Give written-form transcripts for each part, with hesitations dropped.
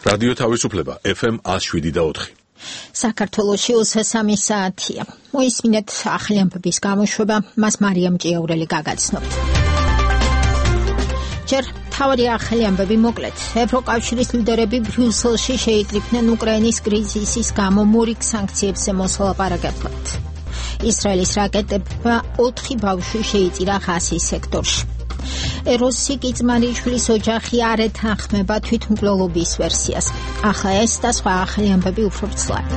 რადიო თავისუფლება FM 107.4. საქართველოში 23 საათია. მოისმინეთ ახალი ამბების გამოშვება, მას მარიამ ჭიაურელი გაგაცნობთ. ჯერ თავი ახალი ამბები მოკლედ. ევროკავშირის ლიდერები ბრიუსელში შეიკრიბნენ უკრაინის კრიზისის გამო მორიგ სანქციებზე მოსალაპარაკებლად. ისრაელის რაკეტებმა 4 ბავშვი შეიწირა ღაზის სექტორში. ეროსი კიწმარიშვილის ოჯახი არ ეთანხმება თვითმკვლელობის ვერსიას. ახლა ეს და სხვა ახალი ამბები უფრო ვრცლად.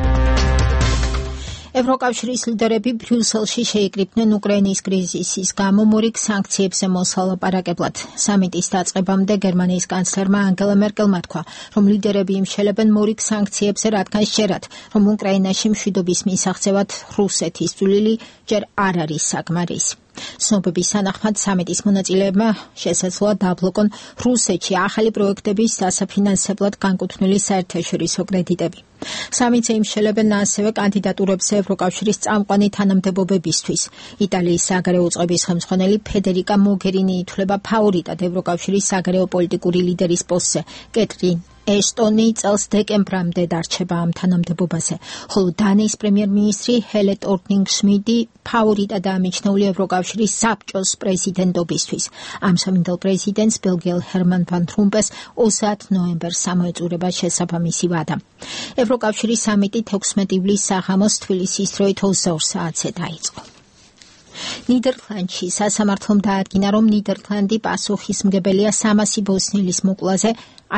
ევროკავშირის ლიდერები ბრიუსელში შეიკრიბნენ უკრაინის კრიზისის გამო მორიგ სანქციებზე მოსალაპარაკებლად. სამიტის დაწყებამდე გერმანიის კანცლერმა ანგელა მერკელმა თქვა, რომ ლიდერები იმშელებენ მორიგ სანქციებზე, რადგან შეერად, რომ უკრაინაში მშვიდობის მისაღწევად რუსეთის წვლილი ჯერ არ არის საკმარისი. ცნობების თანახმად სამიტის მონაწილეებმა შესაძლოა დაბლოკონ რუსეთში ახალი პროექტების დასაფინანსებლად განკუთვნილი საერთაშორისო კრედიტები. სამიტზე იმშელებენ ასევე კანდიდატურებზე ევროკავშირის წამყვანი თანამდებობებისთვის. იტალიის საგარეო წყობის ხელმძღვანელი ფედერიკა მოგერინი ითვლება ფავორიტად ევროკავშირის საგარეო პოლიტიკური ლიდერის პოსტზე. კეტრინ ეშტონი წელს დეკემბრამდე დარჩება ამ თანამდებობაზე, ხოლო დანიის პრემიერ-მინისტრი ჰელე თორნინგ-შმიდტი ფავორიტადაა მიჩნეული ევროკავშირის საბჭოს პრეზიდენტობისთვის. ამსამინდელ პრეზიდენტს ბელგიელ ჰერმან ვან რომპეს 30 ნოემბერს ამოეწურება შესაბამისი ვადა. ევროკავშირის სამიტი 16 ივლისს საღამოს თბილისის დროით 22 საათზე დაიწყო. ნიდერლანდში სასამართლომ დაადგინა, რომ ნიდერლანდი პასუხისმგებელია 300 ბოსნიელის მოკლაზე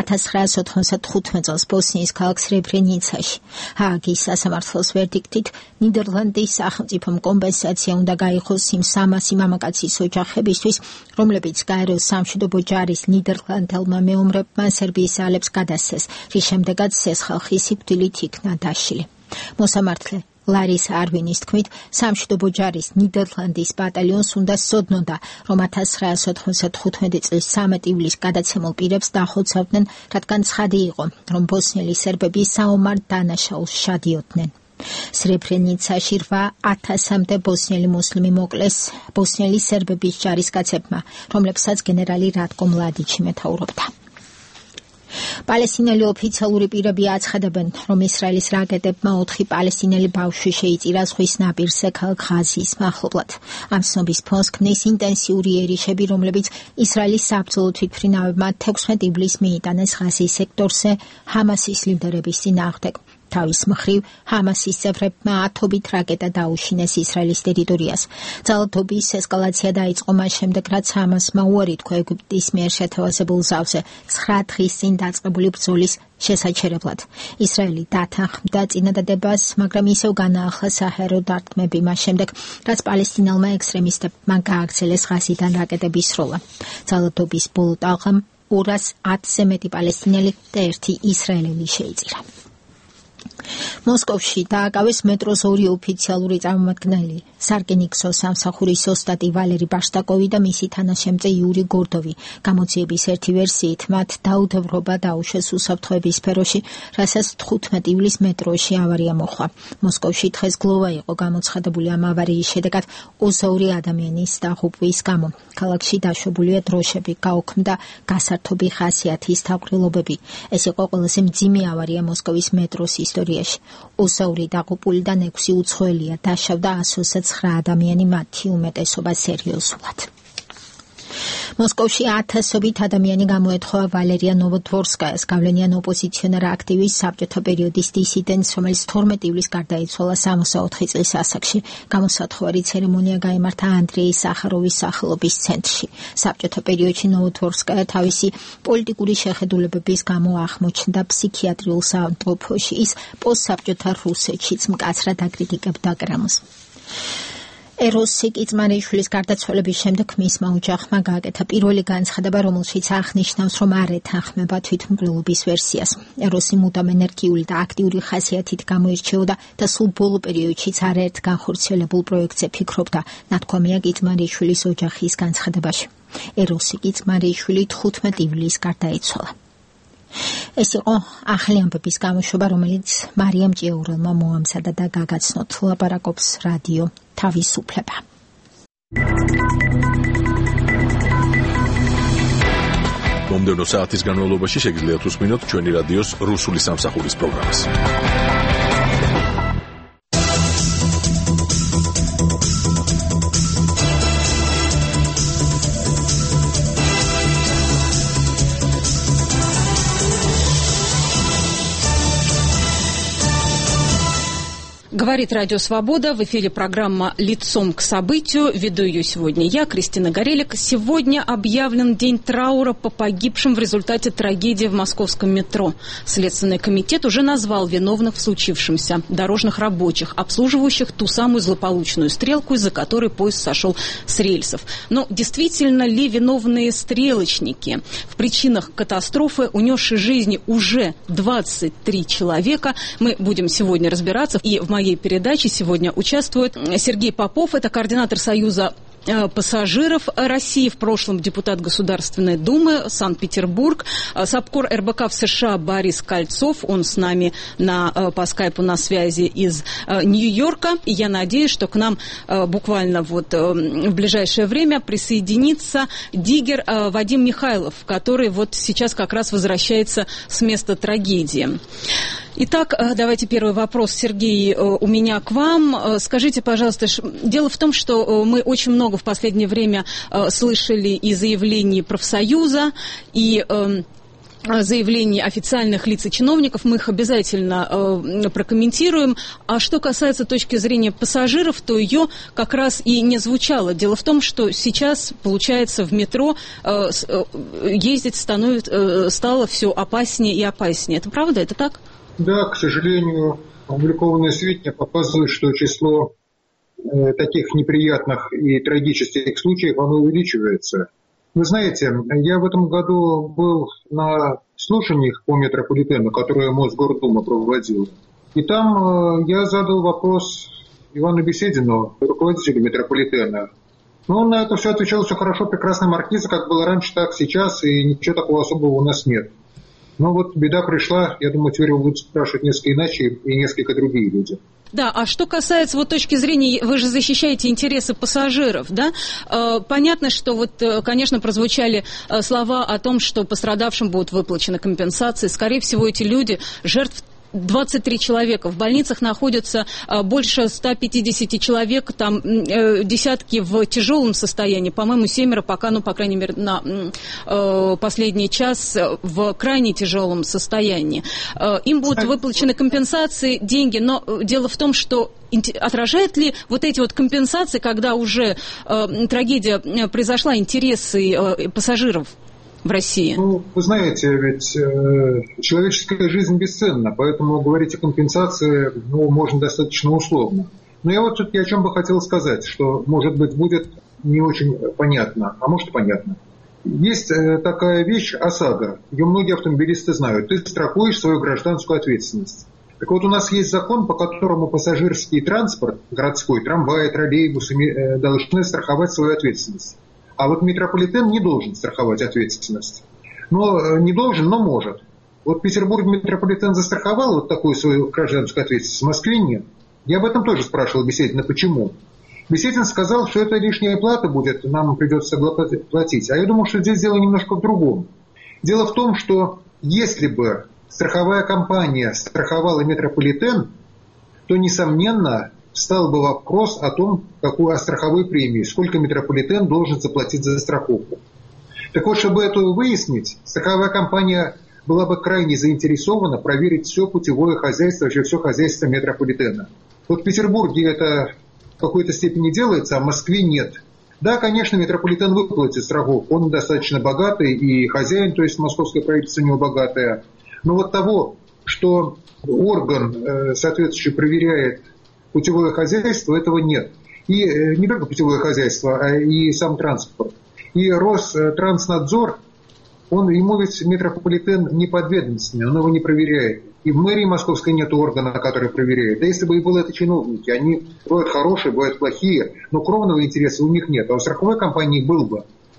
1995 წელს ბოსნიის ქალაქ სრებრენიცაში. ჰააგის სასამართლოს ვერდიქტით ნიდერლანდის სახელმწიფომ კომპენსაცია უნდა გაიღოს იმ 300 მამაკაცის ოჯახებისთვის, რომლებიც გაეროს სამშვიდობო ჯარის ნიდერლანდელმა მეომრებმა სერბიის ძალებს გადასცეს, რის შემდეგაც ეს ხალხი სიკვდილით იქნა დასჯილი. მოსამართლე ლარის არვინის თქმით, სამშვიდობო ჯარის ნიდერლანდის ბატალიონს უნდა სცოდნოდა, რომ 1995 წლის 13 ივლისს გადაცემულ პირებს დახოცავდნენ, რადგან ცხადი იყო, რომ ბოსნიელი სერბები საომარ დანაშაულს შადიოდნენ. სრებრენიცაში 8000-მდე ბოსნიელი მუსლიმი მოკლეს ბოსნიელი სერბების ჯარისკაცებმა, რომლებსაც გენერალი რატკო მლადიჩი მეთაურობდა. პალესტინელი ოფიციალური პირები აცხადებენ, რომ ისრაელის რაკეტებმა 4 პალესტინელი ბავშვი შეიწირა ზღვის ნაპირზე ქალაქ ღაზის მახლობლად. ამ ცნობის ფონს ქმნის ინტენსიური ერიშები, რომლებიც ისრაელის საბრძოლო თვითმფრინავებმა 16 ივლისს მიიტანეს ღაზის სექტორზე ჰამასის ლიდერების წინააღმდეგ. თავის მხრივ, ჰამასის წევრებმა ათობით რაკეტა დაუშინეს ისრაელის ტერიტორიას. ძალადობის ესკალაცია დაიწყო მას შემდეგ, რაც ჰამასმა უარი თქვა ეგვიპტის მიერ შეთავაზებულ ზავზე 9 დღის წინ დაწყებული ბრძოლის შესაჩერებლად. ისრაელი დათანხმდა წინადადებას, მაგრამ ისევ განაახლა საჰაერო დარტყმები მას შემდეგ, რაც პალესტინელმა ექსტრემისტებმა გააგრძელეს ღაზიდან რაკეტების სროლა. ძალადობის ბოლო ტალღამ 210-ზე მეტი პალესტინელი და 1 ისრაელელი შეიწირა. მოსკოვში დააკავეს მეტროს 2 ოფიციალური წარმომადგენელი, სარკინიგზო სამსახურის ოსტატი ვალერი ბაშტაკოვი და მისი თანაშემწე იური გორდოვი. გამოძიების ერთი ვერსიით მათ დაუდევრობა დაუშვეს უსაფრთხოების სფეროში, რასაც 15 ივლისს მეტროში ავარია მოხდა. მოსკოვში დღეს გლოვა იყო გამოცხადებული ამ ავარიის შედეგად 22 ადამიანის დაღუპვის გამო. ქალაქში დაშვებულია დროშები, გაუქმდა გასართობი ხასიათის თავყრილობები. ეს იყო ყველაზე მძიმე ავარია მოსკოვის მეტროს ისტორიაში. 22 დაღუპულიდან 6 უცხოელია, დაშავდა 129 ადამიანი, მათი უმეტესობა სერიოზულად. მოსკოვში 1000-ობით ადამიანი გამოეთხოვა ვალერია ნოვოდვორსკაიას, გავლენიან ოპოზიციონერ აქტივისტს, საბჭოთა პერიოდის დისიდენტს, რომელიც 12 ივლისს გარდაიცვალა 64 წლის ასაკში. გამოსათხოვარი ცერემონია გაიმართა ანდრეი სახაროვის სახელობის ცენტრში. საბჭოთა პერიოდში ნოვოდვორსკაია თავისი პოლიტიკური შეხედულებების გამო აღმოჩნდა ფსიქიატრიულ საავადმყოფოში. ის პოსტსაბჭოთა რუსეთშიც მკაცრად აკრიტიკებდა კრემლს. ეროსი კიწმარიშვილის გარდაცვალების შემდეგ მისმა ოჯახმა გააკეთა პირველი განცხადება, რომელშიც აღნიშნავს, რომ არ ეთანხმება თვითმკვლელობის ვერსიას. ეროსი მუდამ ენერგიული და აქტიური ხასიათით გამოირჩეოდა და სულ ბოლო პერიოდშიც არაერთ განხორციელებულ პროექტზე ფიქრობდა, ნათქვამია კიწმარიშვილის ოჯახის განცხადებაში. ეროსი კიწმარიშვილი 15 ივლისს გარდაიცვალა. ეს იყო ახალი ამბების გამოშვება, რომელიც მარიამ ჭიაურელმა მოამზადა და გაგაცნოთ. ლაპარაკობს რადიო თავისუფლება. მომდევნო საათის განმავლობაში შეგიძლიათ უსმინოთ ჩვენი რადიოს რუსული სამსახურის პროგრამას. Говорит Радио Свобода. В эфире программа «Лицом к событию». Веду ее сегодня я, Кристина Горелик. Сегодня объявлен день траура по погибшим в результате трагедии в московском метро. Следственный комитет уже назвал виновных в случившемся дорожных рабочих, обслуживающих ту самую злополучную стрелку, из-за которой поезд сошел с рельсов. Но действительно ли виновные стрелочники в причинах катастрофы, унесшей жизни уже 23 человека? Мы будем сегодня разбираться. И в моей передаче сегодня участвует Сергей Попов, это координатор Союза пассажиров России, в прошлом депутат Государственной Думы, Санкт-Петербург, САПКОР РБК в США Борис Кольцов, он с нами по скайпу на связи из Нью-Йорка, и я надеюсь, что к нам буквально в ближайшее время присоединится диггер Вадим Михайлов, который сейчас как раз возвращается с места трагедии. Итак, давайте первый вопрос, Сергей, у меня к вам. Скажите, пожалуйста, дело в том, что мы очень много в последнее время слышали и заявлений профсоюза, и заявлений официальных лиц и чиновников, мы их обязательно прокомментируем. А что касается точки зрения пассажиров, то ее как раз и не звучало. Дело в том, что сейчас, получается, в метро ездить стало все опаснее и опаснее. Это правда? Это так? Да, к сожалению, опубликованные сведения показывают, что число таких неприятных и трагических случаев, оно увеличивается. Вы знаете, я в этом году был на слушаниях по метрополитену, которые Мосгордума проводила. И там я задал вопрос Ивану Беседину, руководителю метрополитена. Но он на это все отвечал: все хорошо, прекрасная маркиза, как было раньше, так сейчас, и ничего такого особого у нас нет. Но беда пришла, я думаю, теперь вы будете спрашивать несколько иначе и несколько другие люди. Да, а что касается точки зрения, вы же защищаете интересы пассажиров, да? Понятно, что конечно, прозвучали слова о том, что пострадавшим будут выплачены компенсации. Скорее всего, эти люди, жертв 23 человека. В больницах находятся больше 150 человек, там десятки в тяжелом состоянии. По-моему, 7 пока, по крайней мере, на последний час в крайне тяжелом состоянии. Им будут выплачены компенсации, деньги, но дело в том, что отражает ли эти компенсации, когда уже трагедия произошла, интересы пассажиров в России? Вы знаете, ведь человеческая жизнь бесценна, поэтому говорить о компенсации можно достаточно условно. Но я тут о чем бы хотел сказать, что, может быть, будет не очень понятно, а может, понятно. Есть такая вещь ОСАГО, ее многие автомобилисты знают. Ты страхуешь свою гражданскую ответственность. Так у нас есть закон, по которому пассажирский транспорт, городской, трамваи, троллейбусы, должны страховать свою ответственность. А метрополитен не должен страховать ответственность. Не должен, но может. В Петербурге метрополитен застраховал такую свою гражданскую ответственность, в Москве нет. Я об этом тоже спрашивал Беседина, почему. Беседин сказал, что это лишняя плата будет, нам придется платить. А я думаю, что здесь дело немножко в другом. Дело в том, что если бы страховая компания страховала метрополитен, то, несомненно, встал бы вопрос о том, о страховой премии, сколько метрополитен должен заплатить за страховку. Так чтобы это выяснить, страховая компания была бы крайне заинтересована проверить все путевое хозяйство, вообще все хозяйство метрополитена. В Петербурге это в какой-то степени делается, а в Москве нет. Да, конечно, метрополитен выплатит страховку, он достаточно богатый, и хозяин, то есть московское правительство, у него богатое. Но того, что орган соответствующий проверяет путевое хозяйство, этого нет. И не только путевое хозяйство, а и сам транспорт. И Ространснадзор, ему ведь метрополитен не подведомственный, он его не проверяет. И в мэрии московской нет органа, который проверяет. Да если бы и были это чиновники, они бывают хорошие, бывают плохие, но кровного интереса у них нет. А у страховой компании был бы.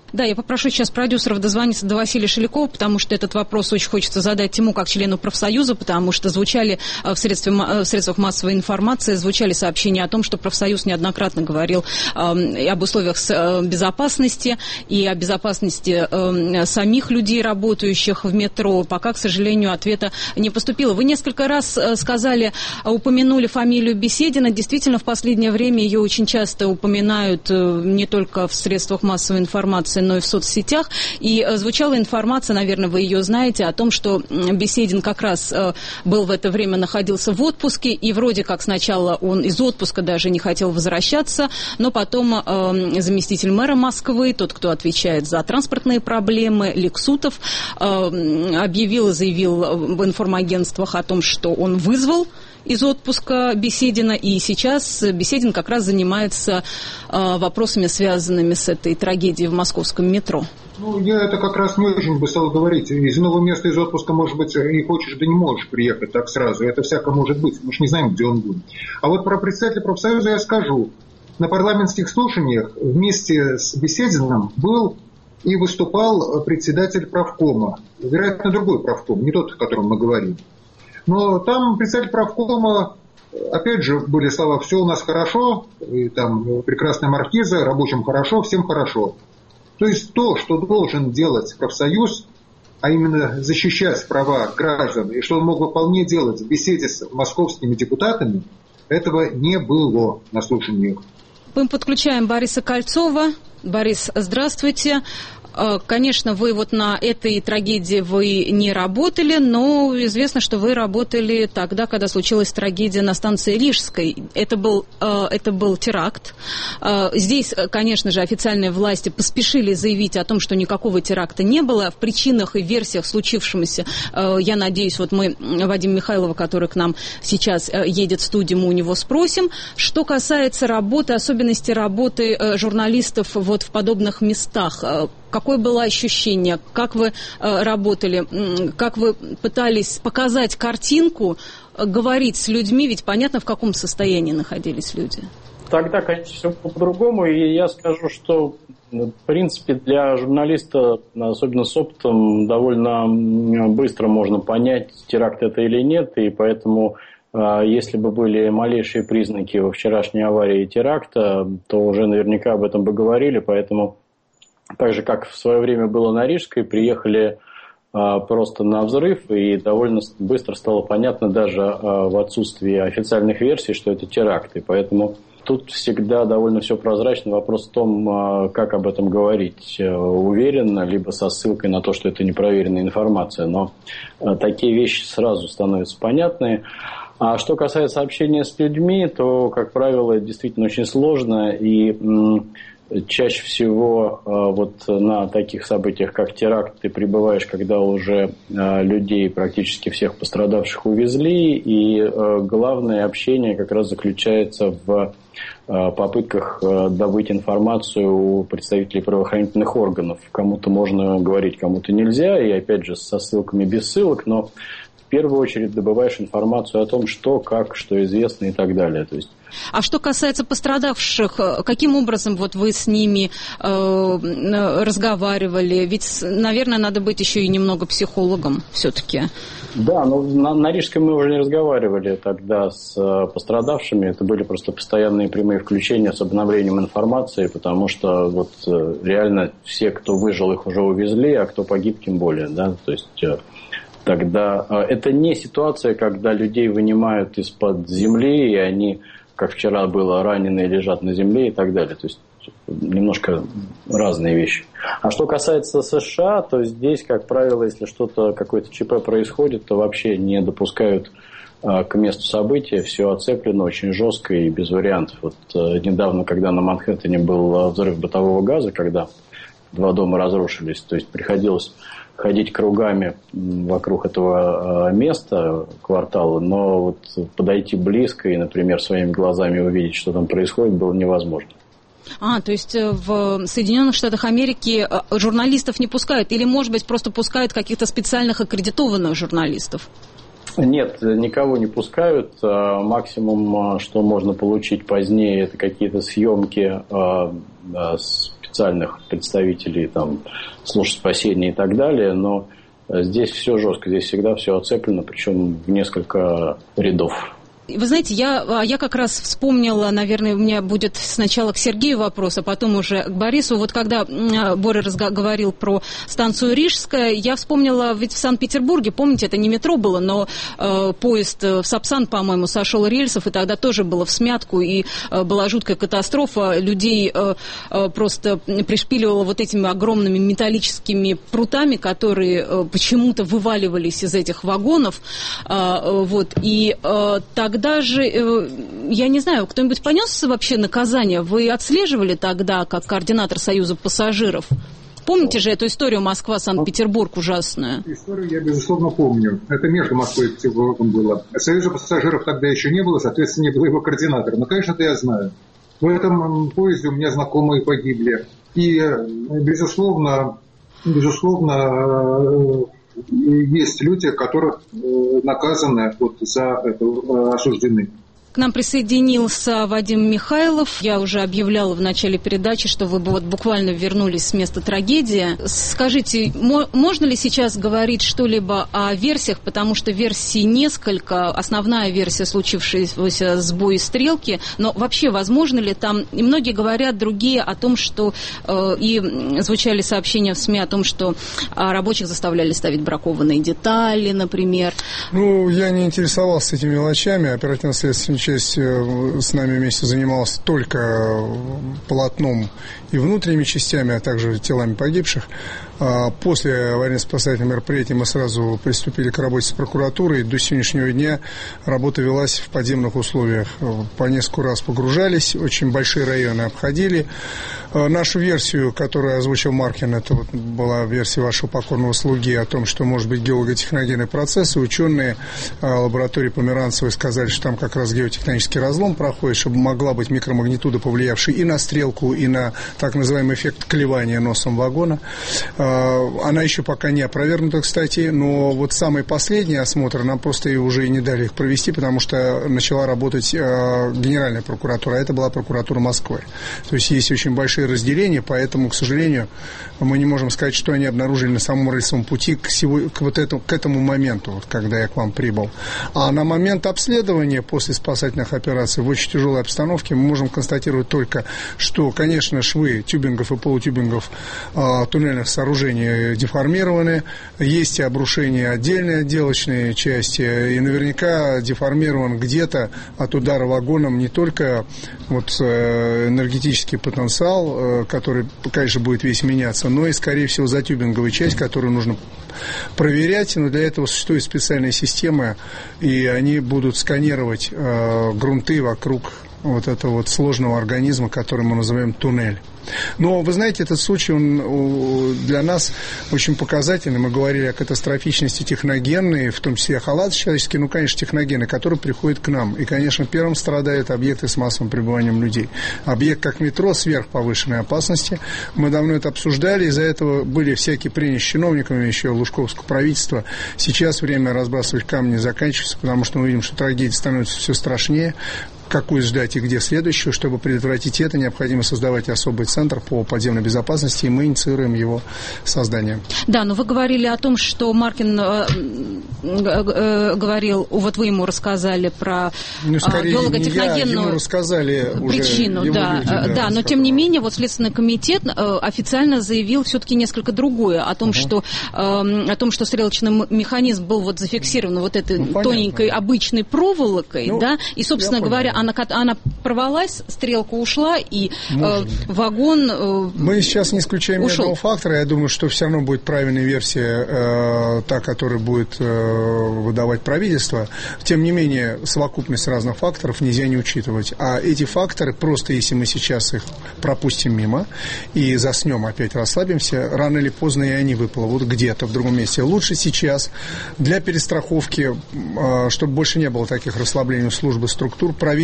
Да, я попрошу сейчас продюсеров дозвониться до Василия Шелякова, потому что этот вопрос очень хочется задать ему как члену профсоюза, потому что звучали в средствах массовой информации, звучали сообщения о том, что профсоюз неоднократно говорил об условиях безопасности и о безопасности самих людей, работающих в метро. Пока, к сожалению, ответа не поступило. Вы несколько раз упомянули фамилию Беседина. Действительно, в последнее время ее очень часто упоминают не только в средствах массовой информации, но и в соцсетях. И звучала информация, наверное, вы ее знаете, о том, что Беседин как раз был в это время, находился в отпуске, и вроде как сначала он из отпуска даже не хотел возвращаться, но потом заместитель мэра Москвы, тот, кто отвечает за транспортные проблемы, Лексутов, объявил и заявил в информагентствах о том, что он вызвал из отпуска Беседина, и сейчас Беседин как раз занимается вопросами, связанными с этой трагедией в московском метро. Я это как раз не очень бы стал говорить. Из иного места из отпуска, может быть, и хочешь, да не можешь приехать так сразу. Это всяко может быть. Мы же не знаем, где он будет. А вот про председателя профсоюза я скажу. На парламентских слушаниях вместе с Бесединым был и выступал председатель правкома. Вероятно, другой правком, не тот, о котором мы говорим. Но там председатель правкома, опять же, были слова «все у нас хорошо», и там прекрасная маркиза, рабочим хорошо, всем хорошо. То есть то, что должен делать профсоюз, а именно защищать права граждан, и что он мог бы вполне делать в беседе с московскими депутатами, этого не было на слушаниях. Мы подключаем Бориса Кольцова. Борис, здравствуйте. Конечно, вы вот на этой трагедии вы не работали, но известно, что вы работали тогда, когда случилась трагедия на станции Рижской. Это был теракт. Здесь, конечно же, официальные власти поспешили заявить о том, что никакого теракта не было. В причинах и версиях случившемуся, я надеюсь, вот мы Вадима Михайлова, который к нам сейчас едет в студию, мы у него спросим. Что касается работы, особенностей работы журналистов вот в подобных местах, какое было ощущение? Как вы работали? Как вы пытались показать картинку, говорить с людьми? Ведь понятно, в каком состоянии находились люди. Тогда, конечно, все по-другому. И я скажу, что, в принципе, для журналиста, особенно с опытом, довольно быстро можно понять, теракт это или нет. И поэтому, если бы были малейшие признаки во вчерашней аварии теракта, то уже наверняка об этом бы говорили. Поэтому так же, как в свое время было на Рижской, приехали просто на взрыв, и довольно быстро стало понятно даже в отсутствии официальных версий, что это теракт. И поэтому тут всегда довольно все прозрачно. Вопрос в том, как об этом говорить уверенно, либо со ссылкой на то, что это непроверенная информация. Но такие вещи сразу становятся понятны. А что касается общения с людьми, то, как правило, это действительно очень сложно, и чаще всего вот на таких событиях, как теракт, ты прибываешь, когда уже людей, практически всех пострадавших, увезли, и главное общение как раз заключается в попытках добыть информацию у представителей правоохранительных органов. Кому-то можно говорить, кому-то нельзя, и опять же со ссылками без ссылок, но в первую очередь добываешь информацию о том, что, как, что известно и так далее. То есть... А что касается пострадавших, каким образом вот вы с ними разговаривали? Ведь, наверное, надо быть еще и немного психологом все-таки. Да, но на Рижской мы уже не разговаривали тогда с пострадавшими. Это были просто постоянные прямые включения с обновлением информации, потому что вот реально все, кто выжил, их уже увезли, а кто погиб, тем более, да, то есть... Тогда это не ситуация, когда людей вынимают из-под земли, и они, как вчера было, раненые лежат на земле и так далее. То есть немножко разные вещи. А что касается США, то здесь, как правило, если что-то, какое-то ЧП происходит, то вообще не допускают к месту события. Все оцеплено очень жестко и без вариантов. Вот недавно, когда на Манхэттене был взрыв бытового газа, когда 2 дома разрушились, то есть приходилось ходить кругами вокруг этого места, квартала, но вот подойти близко и, например, своими глазами увидеть, что там происходит, было невозможно. То есть в Соединенных Штатах Америки журналистов не пускают? Или, может быть, просто пускают каких-то специальных аккредитованных журналистов? Нет, никого не пускают. Максимум, что можно получить позднее, это какие-то съемки официальных представителей там, служб спасения и так далее, но здесь все жестко, здесь всегда все оцеплено, причем в несколько рядов. Вы знаете, я как раз вспомнила, наверное, у меня будет сначала к Сергею вопрос, а потом уже к Борису. Вот когда Боря говорил про станцию Рижская, я вспомнила, ведь в Санкт-Петербурге, помните, это не метро было, но поезд в Сапсан, по-моему, сошел рельсов, и тогда тоже было всмятку, и была жуткая катастрофа. Людей просто пришпиливало вот этими огромными металлическими прутами, которые почему-то вываливались из этих вагонов. Вот, и тогда же, я не знаю, кто-нибудь понес вообще наказание? Вы отслеживали тогда, как координатор Союза пассажиров? Помните же эту историю Москва-Санкт-Петербург ужасную? Историю я, безусловно, помню. Это между Москвой и Петербургом было. Союза пассажиров тогда еще не было, соответственно, не было его координатора. Но, конечно, это я знаю. В этом поезде у меня знакомые погибли. И, безусловно, есть люди, которых наказаны вот за это, осуждены. К нам присоединился Вадим Михайлов. Я уже объявляла в начале передачи, что вы вот буквально вернулись с места трагедии. Скажите, можно ли сейчас говорить что-либо о версиях, потому что версий несколько. Основная версия случившегося сбоя стрелки, но вообще возможно ли там, и многие говорят, другие о том, что и звучали сообщения в СМИ о том, что рабочих заставляли ставить бракованные детали, например. Ну, я не интересовался этими мелочами. Оперативно-следственная часть с нами вместе занималась только полотном и внутренними частями, а также телами погибших. После аварийно-спасательных мероприятий мы сразу приступили к работе с прокуратурой. До сегодняшнего дня работа велась в подземных условиях. По несколько раз погружались, очень большие районы обходили. Нашу версию, которую озвучил Маркин, это вот была версия вашего покорного слуги о том, что может быть геологотехногенный процесс. И ученые лаборатории Померанцевой сказали, что там как раз геотехнический разлом проходит, чтобы могла быть микромагнитуда, повлиявшая и на стрелку, и на так называемый эффект клевания носом вагона. Она еще пока не опровергнута, кстати, но вот самый последний осмотр нам просто уже и не дали их провести, потому что начала работать Генеральная прокуратура, а это была прокуратура Москвы. То есть есть очень большие разделения, поэтому, к сожалению, мы не можем сказать, что они обнаружили на самом рельсовом пути к этому моменту, вот, когда я к вам прибыл. А на момент обследования после спасательных операций в очень тяжелой обстановке мы можем констатировать только, что, конечно, швы тюбингов и полутюбингов туннельных сооружений деформированы, есть и обрушения отдельной отделочной части, и наверняка деформирован где-то от удара вагоном не только вот энергетический потенциал, который, конечно, будет весь меняться, но и, скорее всего, затюбинговая часть, которую нужно проверять, но для этого существуют специальные системы, и они будут сканировать грунты вокруг вот этого вот сложного организма, который мы называем туннель. Но, вы знаете, этот случай, он для нас очень показательный. Мы говорили о катастрофичности техногенной, в том числе о халатности человеческой, ну, конечно, техногенной, которые приходят к нам. И, конечно, первым страдают объекты с массовым пребыванием людей. Объект, как метро, сверхповышенной опасности. Мы давно это обсуждали, из-за этого были всякие прения с чиновниками еще лужковского правительства. Сейчас время разбрасывать камни заканчивается, потому что мы видим, что трагедия становится все страшнее. Какую ждать и где следующую. Чтобы предотвратить это, необходимо создавать особый центр по подземной безопасности, и мы инициируем его создание. Да, но вы говорили о том, что Маркин говорил, вот вы ему рассказали про геологотехногенную причину. Да, но тем не менее, вот Следственный комитет официально заявил все-таки несколько другое, о том, что стрелочный механизм был вот зафиксирован вот этой тоненькой обычной проволокой, да, и, собственно говоря, она порвалась, стрелка ушла, и вагон мы сейчас не исключаем ни одного фактора. Я думаю, что все равно будет правильная версия, та, которая будет выдавать правительство. Тем не менее, совокупность разных факторов нельзя не учитывать. А эти факторы, просто если мы сейчас их пропустим мимо и заснем, опять расслабимся, рано или поздно и они выплывут где-то в другом месте. Лучше сейчас для перестраховки, чтобы больше не было таких расслаблений у службы структур, проверить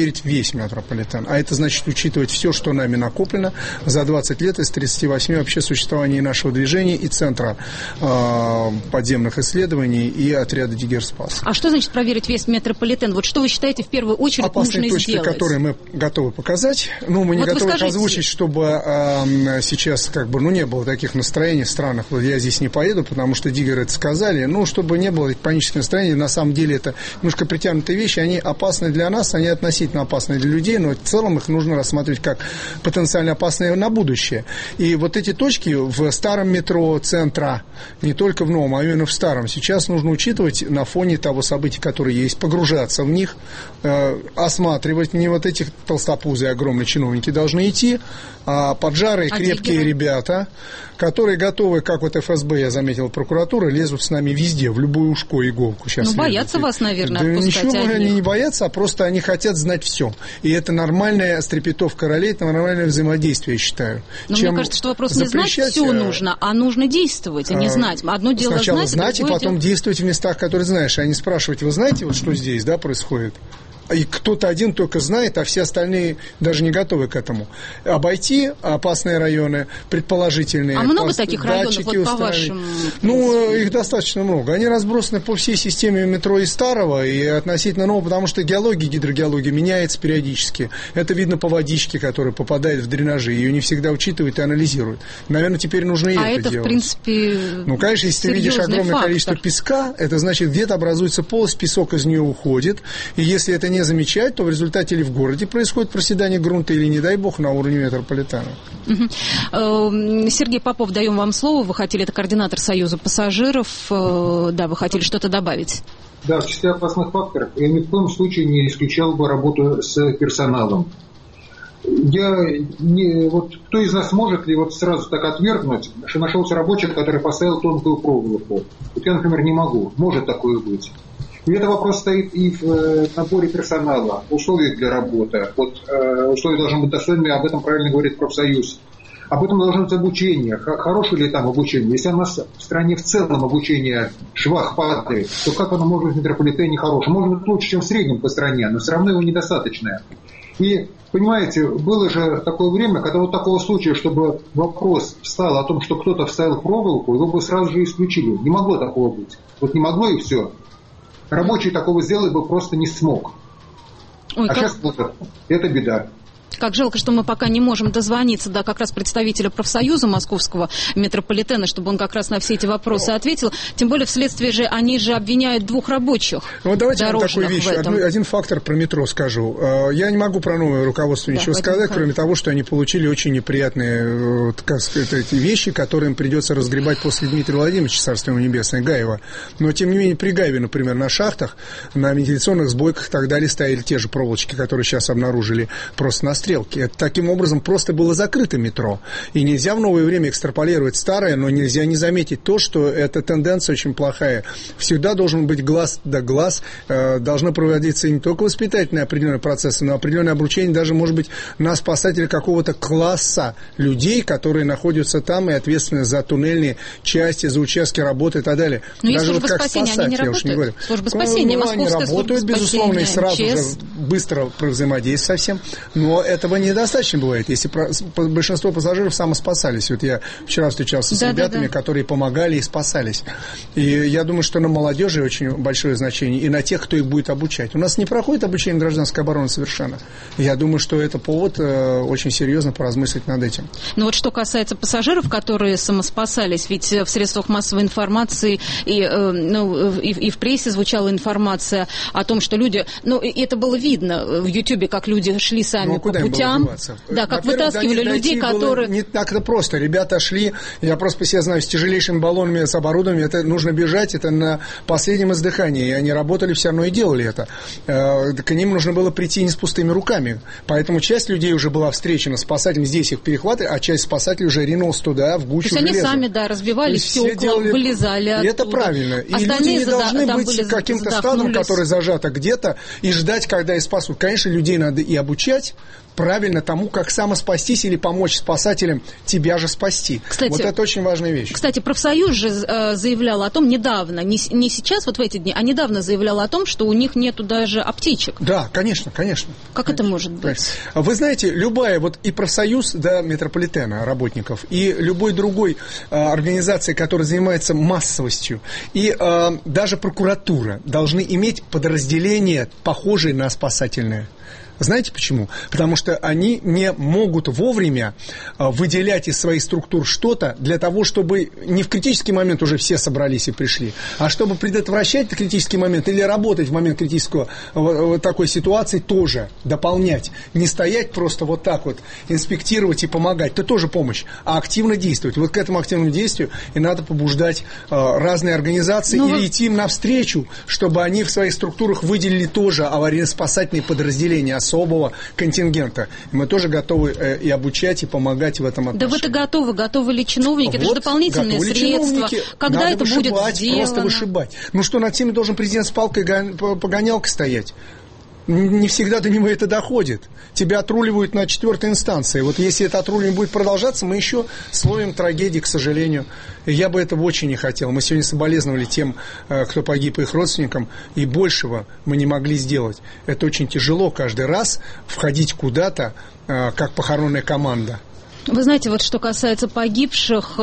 проверить весь метрополитен. А это значит учитывать все, что нами накоплено за 20 лет из 38 вообще существования нашего движения и Центра подземных исследований и отряда Диггерспас. А что значит проверить весь метрополитен? Вот что вы считаете в первую очередь опасные нужно точки, сделать? которые мы готовы показать. Мы не готовы их озвучить, чтобы сейчас не было таких настроений странных. Вот я здесь не поеду, потому что Диггеры это сказали. Чтобы не было панических настроений. На самом деле это немножко притянутые вещи. Они опасны для нас, они относительно опасны для людей, но в целом их нужно рассматривать как потенциально опасные на будущее. И вот эти точки в старом метро Центра, не только в новом, а именно в старом, сейчас нужно учитывать на фоне того события, которое есть, погружаться в них, осматривать. Не вот эти толстопузые огромные чиновники должны идти, а поджарые, крепкие ребята, которые готовы, как вот ФСБ, я заметил, прокуратура, лезут с нами везде, в любую ушко иголку. Сейчас боятся вас, наверное, да отпускать ничего одних. Они не боятся, а просто они хотят знать все. И это нормальная стрепетовка ролей, это нормальное взаимодействие, я считаю. Но мне кажется, что вопрос не знать все нужно, а нужно действовать, а не знать. Одно дело сначала знать, и потом действовать в местах, которые знаешь, а не спрашивать, вы знаете, вот что здесь, происходит? И кто-то один только знает, а все остальные даже не готовы к этому. Обойти опасные районы, предположительные. А много таких районов, по вашему? Их достаточно много. Они разбросаны по всей системе метро и старого, и относительно нового, потому что гидрогеология меняется периодически. Это видно по водичке, которая попадает в дренажи. Ее не всегда учитывают и анализируют. Наверное, теперь нужно и это делать. В принципе, конечно, если ты видишь огромное количество песка, это значит, где-то образуется полость, песок из нее уходит. И если это не замечать, то в результате или в городе происходит проседание грунта, или, не дай бог, на уровне метрополитена. Сергей Попов, даем вам слово. Вы хотели, это координатор Союза пассажиров. Да, вы хотели что-то добавить. Да, в числе опасных факторов я ни в коем случае не исключал бы работу с персоналом. Кто из нас может ли сразу так отвергнуть, что нашелся рабочий, который поставил тонкую проволоку? Я, например, не могу. Может такое быть. И это вопрос стоит и в наборе персонала, условиях для работы. Условия должны быть достойными, об этом правильно говорит профсоюз. Об этом должно быть обучение. Хорошее ли там обучение? Если у нас в стране в целом обучение швах падает, то как оно может быть в метрополитене хорошее? Может быть лучше, чем в среднем по стране, но все равно его недостаточное. И, понимаете, было же такое время, когда такого случая, чтобы вопрос встал о том, что кто-то вставил проволоку, его бы сразу же исключили. Не могло такого быть. Не могло, и все. Рабочий такого сделать бы просто не смог. Сейчас это беда. Как жалко, что мы пока не можем дозвониться до как раз представителя профсоюза московского метрополитена, чтобы он как раз на все эти вопросы ответил. Тем более вследствие же они же обвиняют двух рабочих. Давайте я вам такую вещь. Один фактор про метро скажу. Я не могу про новое руководство ничего сказать, кроме того, что они получили очень неприятные эти вещи, которые им придется разгребать после Дмитрия Владимировича, царство ему небесное, Гаева. Но, тем не менее, при Гаеве, например, на шахтах, на вентиляционных сбойках и так далее стояли те же проволочки, которые сейчас обнаружили просто на стрелке. Это таким образом просто было закрыто метро. И нельзя в новое время экстраполировать старое, но нельзя не заметить то, что эта тенденция очень плохая. Всегда должен быть глаз да глаз, должны проводиться не только воспитательные определенные процессы, но определенное обучение даже, может быть, на спасателя какого-то класса людей, которые находятся там и ответственны за туннельные части, за участки работы и так далее. Но даже службы спасения, они не работают? Службы спасения, московская служба спасения, безусловно, и сразу же быстро взаимодействовать со всем, но этого недостаточно бывает, если большинство пассажиров самоспасались. Я вчера встречался с ребятами, которые помогали и спасались. И я думаю, что на молодежи очень большое значение, и на тех, кто их будет обучать. У нас не проходит обучение гражданской обороны совершенно. Я думаю, что это повод очень серьезно поразмыслить над этим. Но что касается пассажиров, которые самоспасались, ведь в средствах массовой информации и в прессе звучала информация о том, что люди... и это было видно в Ютьюбе, как люди шли сами по путям. Да, как вытаскивали людей, которые... Не так-то просто. Ребята шли, я просто по себе знаю, с тяжелейшими баллонами, с оборудованием, это нужно бежать, это на последнем издыхании. И они работали все равно и делали это. К ним нужно было прийти не с пустыми руками. Поэтому часть людей уже была встречена спасателем, здесь их перехватывали, а часть спасателей уже ринулась туда, в гущу железа. То есть они сами, разбивали стекла, вылезали оттуда. И это правильно. И остальные люди не должны быть каким-то стадом, который зажато где-то, и ждать, когда их спасут. Конечно, людей надо и обучать правильно тому, как самоспастись или помочь спасателям тебя же спасти. Кстати, вот это очень важная вещь. Кстати, профсоюз же заявлял о том недавно, не сейчас, вот в эти дни, а недавно заявлял о том, что у них нету даже аптечек. Да, конечно. Как это может быть? Вы знаете, любая, вот и профсоюз, да, метрополитена работников, и любой другой организации, которая занимается массовостью, и даже прокуратура должны иметь подразделения, похожие на спасательные. Знаете почему? Потому что они не могут вовремя выделять из своих структур что-то для того, чтобы не в критический момент уже все собрались и пришли, а чтобы предотвращать критический момент или работать в момент критического вот такой ситуации тоже, дополнять. Не стоять просто вот так вот, инспектировать и помогать. Это тоже помощь, а активно действовать. Вот к этому активному действию и надо побуждать разные организации или идти им навстречу, чтобы они в своих структурах выделили тоже аварийно-спасательные подразделения особого контингента. Мы тоже готовы и обучать, и помогать в этом отношении. Да вы-то готовы ли чиновники? Это же дополнительные средства. Когда это будет сделано? Просто вышибать. Ну что, над всеми должен президент с палкой-погонялкой стоять? Не всегда до него это доходит. Тебя отруливают на 4-й инстанции. Вот если это отруливание будет продолжаться, мы еще словим трагедии, к сожалению. И я бы этого очень не хотел. Мы сегодня соболезновали тем, кто погиб, и их родственникам, и большего мы не могли сделать. Это очень тяжело каждый раз входить куда-то, как похоронная команда. Вы знаете, вот что касается погибших,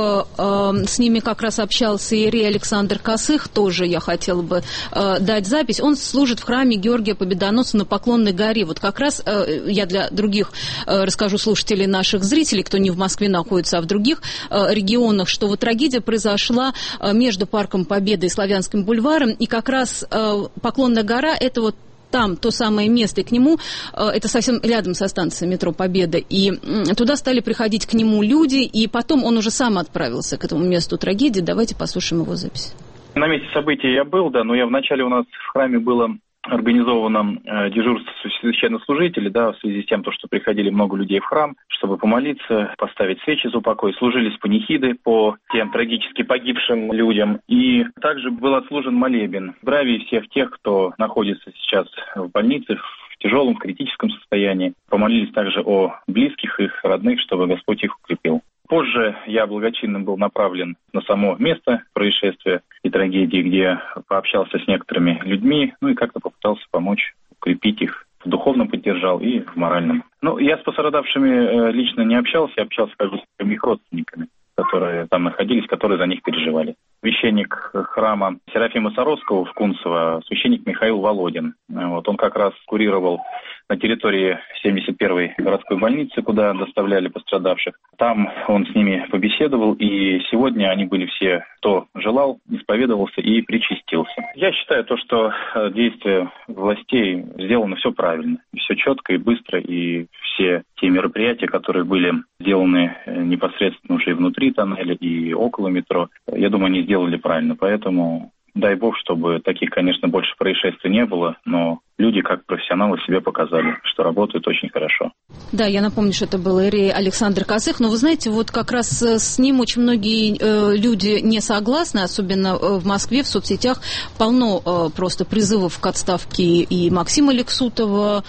с ними как раз общался Иерей Александр Косых, тоже я хотела бы дать запись. Он служит в храме Георгия Победоносца на Поклонной горе. Вот как раз я для других расскажу слушателей, наших зрителей, кто не в Москве находится, а в других регионах, что вот трагедия произошла между Парком Победы и Славянским бульваром, и как раз Поклонная гора – это вот там то самое место, и к нему, это совсем рядом со станцией метро Победа, и туда стали приходить к нему люди, и потом он уже сам отправился к этому месту трагедии. Давайте послушаем его запись. На месте событий я был, да, но вначале у нас в храме было организовано дежурство священнослужителей, да, в связи с тем, что приходили много людей в храм, чтобы помолиться, поставить свечи за упокой, служились панихиды по тем трагически погибшим людям, и также был отслужен молебен в здравии всех тех, кто находится сейчас в больнице, в тяжелом, в критическом состоянии. Помолились также о близких их, родных, чтобы Господь их укрепил. Позже я благочинно был направлен на само место происшествия и трагедии, где пообщался с некоторыми людьми, и как-то попытался помочь, укрепить их, в духовном поддержал и в моральном. Я с пострадавшими лично не общался, я общался как бы с их родственниками, которые там находились, которые за них переживали. Священник храма Серафима Саровского в Кунцево, священник Михаил Володин. Он как раз курировал на территории 71-й городской больницы, куда доставляли пострадавших. Там он с ними побеседовал, и сегодня они были все, кто желал, исповедовался и причастился. Я считаю что действия властей сделано все правильно, все четко и быстро, и все те мероприятия, которые были сделаны непосредственно уже и внутри тоннеля, и около метро, я думаю, они сделали правильно. Поэтому дай бог, чтобы таких, конечно, больше происшествий не было, но люди, как профессионалы, себе показали, что работают очень хорошо. Да, я напомню, что это был Иерей Александр Косых, но вы знаете, вот как раз с ним очень многие люди не согласны, особенно в Москве, в соцсетях полно просто призывов к отставке и Максима Лексутова,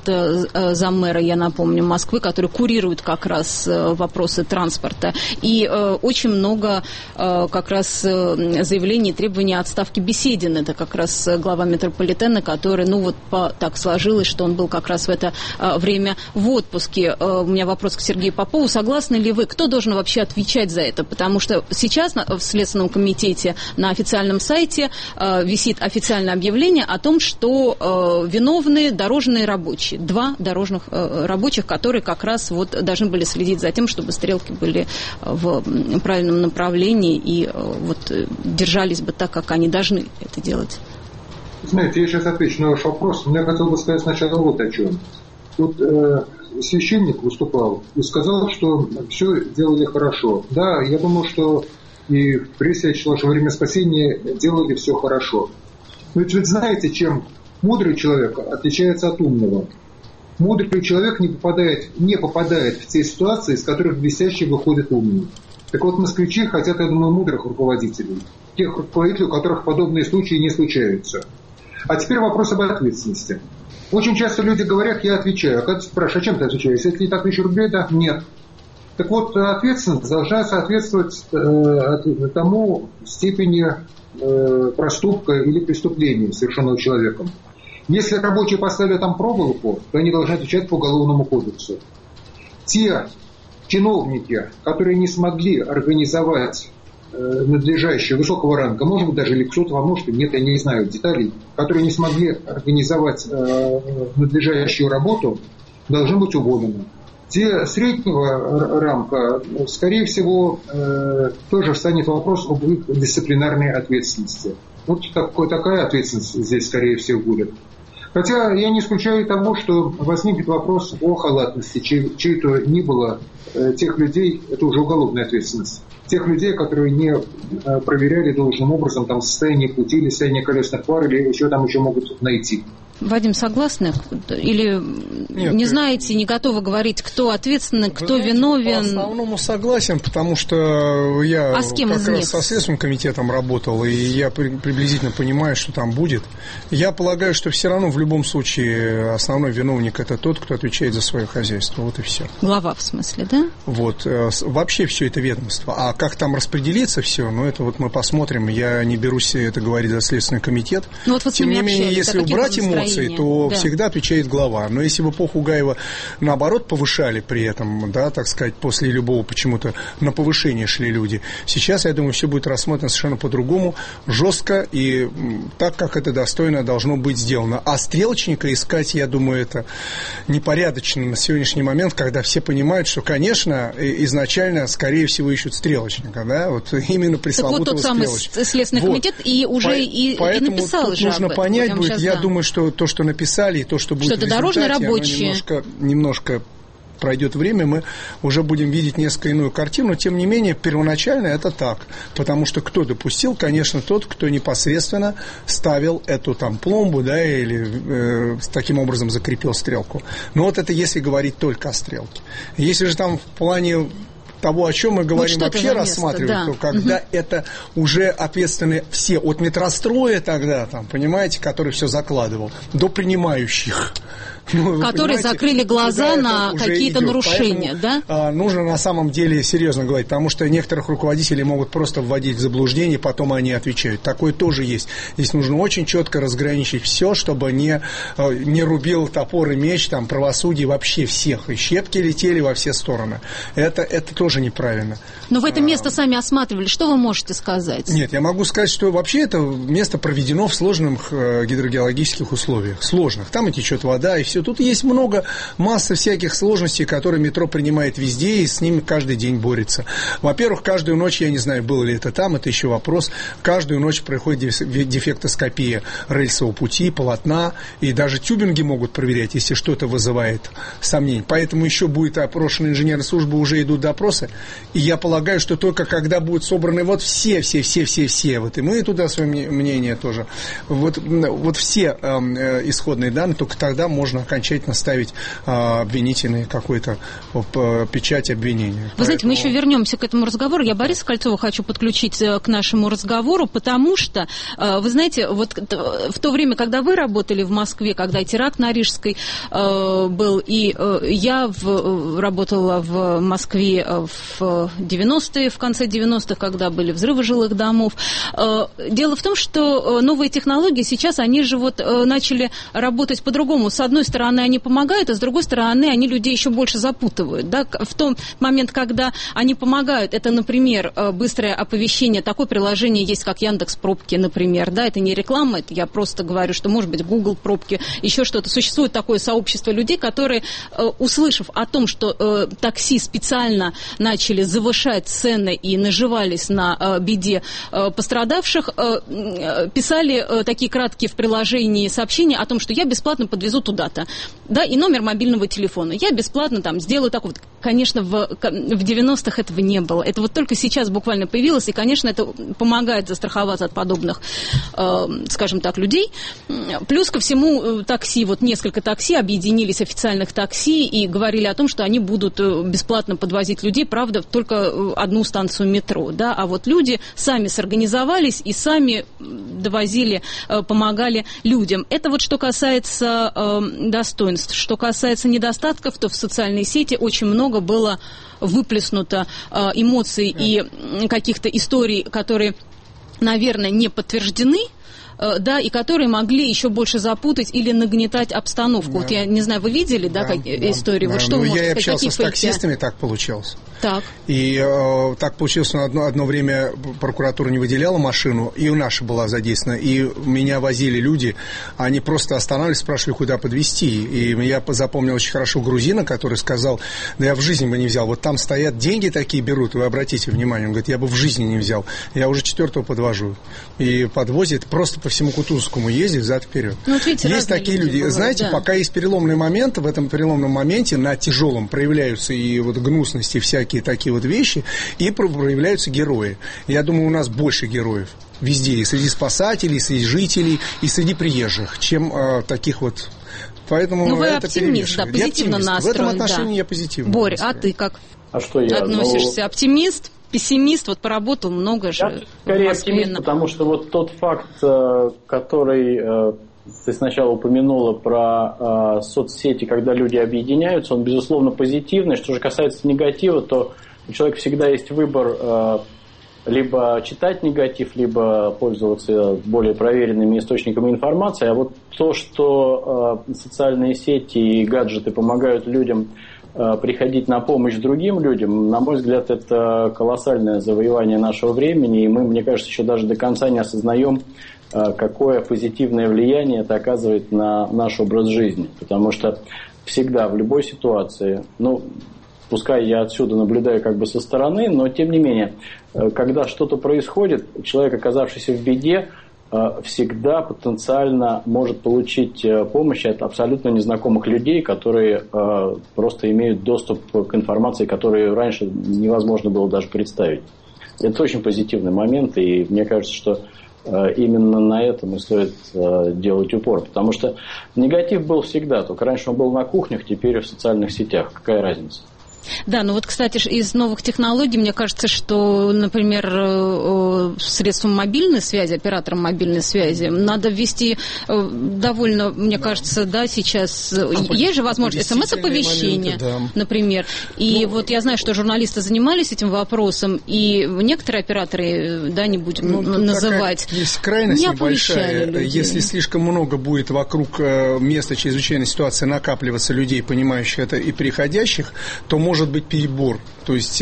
это заммэра, я напомню, Москвы, который курирует как раз вопросы транспорта, и очень много как раз заявлений и требований отставки Беседина, это как раз глава метрополитена, который, так сложилось, что он был как раз в это время в отпуске. У меня вопрос к Сергею Попову. Согласны ли вы? Кто должен вообще отвечать за это? Потому что сейчас в Следственном комитете на официальном сайте висит официальное объявление о том, что виновны дорожные рабочие. 2 дорожных рабочих, которые как раз должны были следить за тем, чтобы стрелки были в правильном направлении и держались бы так, как они должны это делать. Знаете, я сейчас отвечу на ваш вопрос, но я хотел бы сказать сначала вот о чем. Тут священник выступал и сказал, что все делали хорошо. Да, я думаю, что и в прессе я читал, что во время спасения делали все хорошо. Но ведь вы знаете, чем мудрый человек отличается от умного. Мудрый человек не попадает в те ситуации, из которых блестяще выходит умный. Так вот, москвичи хотят, я думаю, мудрых руководителей. Тех руководителей, у которых подобные случаи не случаются. А теперь вопрос об ответственности. Очень часто люди говорят, я отвечаю. А когда спрашиваю, а чем ты отвечаешь? Если так 1000 рублей, да, нет. Так вот, ответственность должна соответствовать тому степени проступка или преступления, совершенного человеком. Если рабочие поставили там проволоку, то они должны отвечать по Уголовному кодексу. Те чиновники, которые не смогли организовать надлежащего высокого ранга, может быть, даже Лексутова, а может, нет, я не знаю деталей, которые не смогли организовать надлежащую работу, должны быть уволены. Те среднего рамка, скорее всего, тоже встанет вопрос об их дисциплинарной ответственности. Вот такая ответственность здесь, скорее всего, будет. Хотя я не исключаю того, что возникнет вопрос о халатности чьей-то ни было тех людей, это уже уголовная ответственность, тех людей, которые не проверяли должным образом там, состояние пути или состояние колесных пар, или еще могут найти. Вадим, согласны? Или Нет, не знаете, не готовы говорить, кто ответственный, кто виновен? По основному согласен, потому что я с кем как раз со Следственным комитетом работал, и я приблизительно понимаю, что там будет. Я полагаю, что все равно в любом случае основной виновник – это тот, кто отвечает за свое хозяйство. Вот и все. Глава, в смысле, да? Вот. Вообще все это ведомство. А как там распределится все, это вот мы посмотрим. Я не берусь это говорить за Следственный комитет. Тем не менее, если убрать эмоции, то всегда отвечает глава. Но если бы эпоху Гаева, наоборот, повышали при этом, да, так сказать, после любого почему-то на повышение шли люди, сейчас, я думаю, все будет рассмотрено совершенно по-другому, жестко и так, как это достойно должно быть сделано. А стрелочника искать, я думаю, это непорядочно на сегодняшний момент, когда все понимают, что, конечно, изначально, скорее всего, ищут стрелочника, да, вот именно пресловутого стрелочника. Вот тот самый Следственный комитет и уже и написал же. Нужно понять будет, я думаю, что то, что написали, и то, что будет в результате, дорожные рабочие. Немножко пройдет время, мы уже будем видеть несколько иную картину. Тем не менее, первоначально это так. Потому что кто допустил, конечно, тот, кто непосредственно ставил эту там пломбу, да, или таким образом закрепил стрелку. Но вот это если говорить только о стрелке. Если же там в плане того, о чем мы говорим, вообще рассматривать, то когда это уже ответственны все, от метростроя тогда, там, понимаете, который все закладывал, до принимающих. Которые закрыли глаза на какие-то нарушения, да? Нужно на самом деле серьезно говорить, потому что некоторых руководителей могут просто вводить в заблуждение, потом они отвечают. Такое тоже есть. Здесь нужно очень четко разграничить все, чтобы не рубил топор и меч, там, правосудие вообще всех. И щепки летели во все стороны. Это тоже неправильно. Но вы это место сами осматривали. Что вы можете сказать? Нет, я могу сказать, что вообще это место проведено в сложных гидрогеологических условиях. Сложных. Там и течет вода, и все. Тут есть масса всяких сложностей, которые метро принимает везде, и с ними каждый день борется. Во-первых, каждую ночь, я не знаю, было ли это там, это еще вопрос, каждую ночь происходит дефектоскопия рельсового пути, полотна, и даже тюбинги могут проверять, если что-то вызывает сомнений. Поэтому еще будет опрошена инженерная служба, уже идут допросы, и я полагаю, что только когда будут собраны вот все, вот и мы туда свое мнение тоже, вот все исходные данные, только тогда можно окончательно ставить обвинительный какой-то печать обвинения. Вы знаете, мы еще вернемся к этому разговору. Я Бориса Кольцова хочу подключить к нашему разговору, потому что, вы знаете, вот в то время, когда вы работали в Москве, когда и теракт на Рижской был, и я работала в Москве в 90-е, в конце 90-х, когда были взрывы жилых домов. Дело в том, что новые технологии сейчас, они же вот начали работать по-другому. С одной стороны, они помогают, а с другой стороны, они людей еще больше запутывают. Да? В том момент, когда они помогают, это, например, быстрое оповещение. Такое приложение есть, как Яндекс.Пробки, например. Да? Это не реклама, это я просто говорю, что, может быть, Google Пробки, еще что-то. Существует такое сообщество людей, которые, услышав о том, что такси специально начали завышать цены и наживались на беде пострадавших, писали такие краткие в приложении сообщения о том, что я бесплатно подвезу туда-то. это, да, и номер мобильного телефона. Я бесплатно там сделаю так вот. Конечно, в 90-х этого не было. Это вот только сейчас буквально появилось, и, конечно, это помогает застраховаться от подобных, скажем так, людей. Плюс ко всему такси, вот несколько такси объединились, официальных такси, и говорили о том, что они будут бесплатно подвозить людей, правда, только одну станцию метро, да, а вот люди сами сорганизовались и сами довозили, помогали людям. Это вот что касается достоинств. Что касается недостатков, то в социальной сети очень много было выплеснуто эмоций и каких-то историй, которые, наверное, не подтверждены, да, и которые могли еще больше запутать или нагнетать обстановку. Да. Вот я не знаю, вы видели, да, историю? Да. Вот что вы можете сказать, общался с таксистами, так получалось. Так. И так получилось, что одно время прокуратура не выделяла машину, и наша была задействована, и меня возили люди, они просто останавливались, спрашивали, куда подвезти. И я запомнил очень хорошо грузина, который сказал, да я в жизни бы не взял, вот там стоят, деньги такие берут, вы обратите внимание, он говорит, я бы в жизни не взял, я уже 4-го подвожу. И подвозит, просто по всему Кутузовскому ездит взад-вперед. Ну, вот видите, есть такие люди. Бывают, знаете, да. Пока есть переломный момент, в этом переломном моменте на тяжелом проявляются и вот гнусности, всякие такие вот вещи, и проявляются герои. Я думаю, у нас больше героев везде, и среди спасателей, и среди жителей, и среди приезжих, чем таких вот. Поэтому ну, вы это оптимист, да, позитивно настроен. В этом отношении я позитивно. Борь, настроен. а ты как я относишься? Оптимист? Пессимист, вот поработал много же. Я скорее оптимист, потому что вот тот факт, который ты сначала упомянула про соцсети, когда люди объединяются, он, безусловно, позитивный. Что же касается негатива, то у человека всегда есть выбор либо читать негатив, либо пользоваться более проверенными источниками информации. А вот то, что социальные сети и гаджеты помогают людям приходить на помощь другим людям, на мой взгляд, это колоссальное завоевание нашего времени, и мы, мне кажется, еще даже до конца не осознаем, какое позитивное влияние это оказывает на наш образ жизни. Потому что всегда, в любой ситуации, пускай я отсюда наблюдаю как бы со стороны, но тем не менее, когда что-то происходит, человек, оказавшийся в беде, всегда потенциально может получить помощь от абсолютно незнакомых людей, которые просто имеют доступ к информации, которую раньше невозможно было даже представить. Это очень позитивный момент, и мне кажется, что именно на этом и стоит делать упор. Потому что негатив был всегда, только раньше он был на кухнях, теперь в социальных сетях. Какая разница? Да, но вот, кстати, из новых технологий, мне кажется, что, например, средством мобильной связи, оператором мобильной связи, надо ввести довольно, мне кажется, да, сейчас есть же возможность СМС-оповещения, да. Например. И вот я знаю, что журналисты занимались этим вопросом, и некоторые операторы, да, не будем называть, есть крайность небольшая. Если слишком много будет вокруг места чрезвычайной ситуации накапливаться людей, понимающих это, и приходящих, то может быть перебор. То есть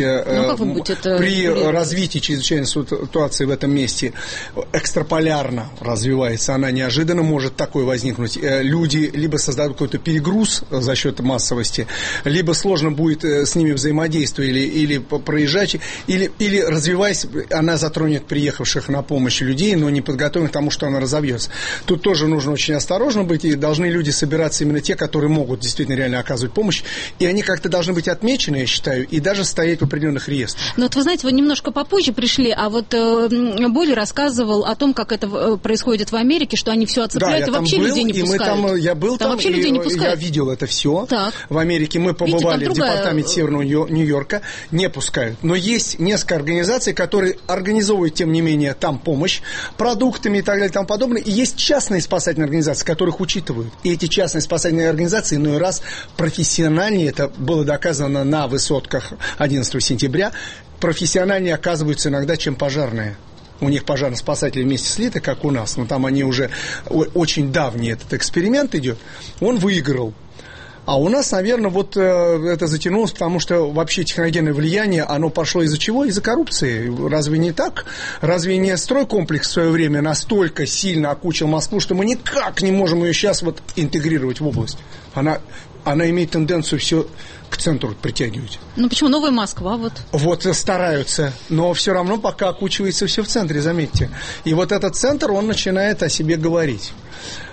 при развитии чрезвычайной ситуации в этом месте экстраполярно развивается, она неожиданно может такое возникнуть. Люди либо создадут какой-то перегруз за счет массовости, либо сложно будет с ними взаимодействовать или проезжать, или развиваясь, она затронет приехавших на помощь людей, но не подготовленных к тому, что она разовьется. Тут тоже нужно очень осторожно быть, и должны люди собираться именно те, которые могут действительно реально оказывать помощь, и они как-то должны быть отмечены, я считаю, и даже стоять в определенных реестрах. Ну вот вы знаете, вы немножко попозже пришли, а вот Боря рассказывал о том, как это происходит в Америке, что они все оцепляют, да, и вообще людей не пускают. Я был там, вообще людей не пускают. Я видел это все. Так. В Америке мы побывали в департаменте Северного Нью-Йорка, не пускают. Но есть несколько организаций, которые организовывают, тем не менее, там помощь продуктами и так далее и тому подобное. И есть частные спасательные организации, которых учитывают. И эти частные спасательные организации иной раз профессиональнее, это было доказано на высотках 11 сентября, профессиональнее оказываются иногда, чем пожарные. У них пожарно-спасатели вместе слиты, как у нас, но там они уже очень давний этот эксперимент идет. Он выиграл. А у нас, наверное, вот это затянулось, потому что вообще техногенное влияние, оно пошло из-за чего? Из-за коррупции. Разве не так? Разве не стройкомплекс в свое время настолько сильно окучил Москву, что мы никак не можем ее сейчас вот интегрировать в область? Она имеет тенденцию все к центру притягивать. Ну почему? Новая Москва вот. Вот стараются, но все равно пока окучивается все в центре, заметьте. И вот этот центр, он начинает о себе говорить.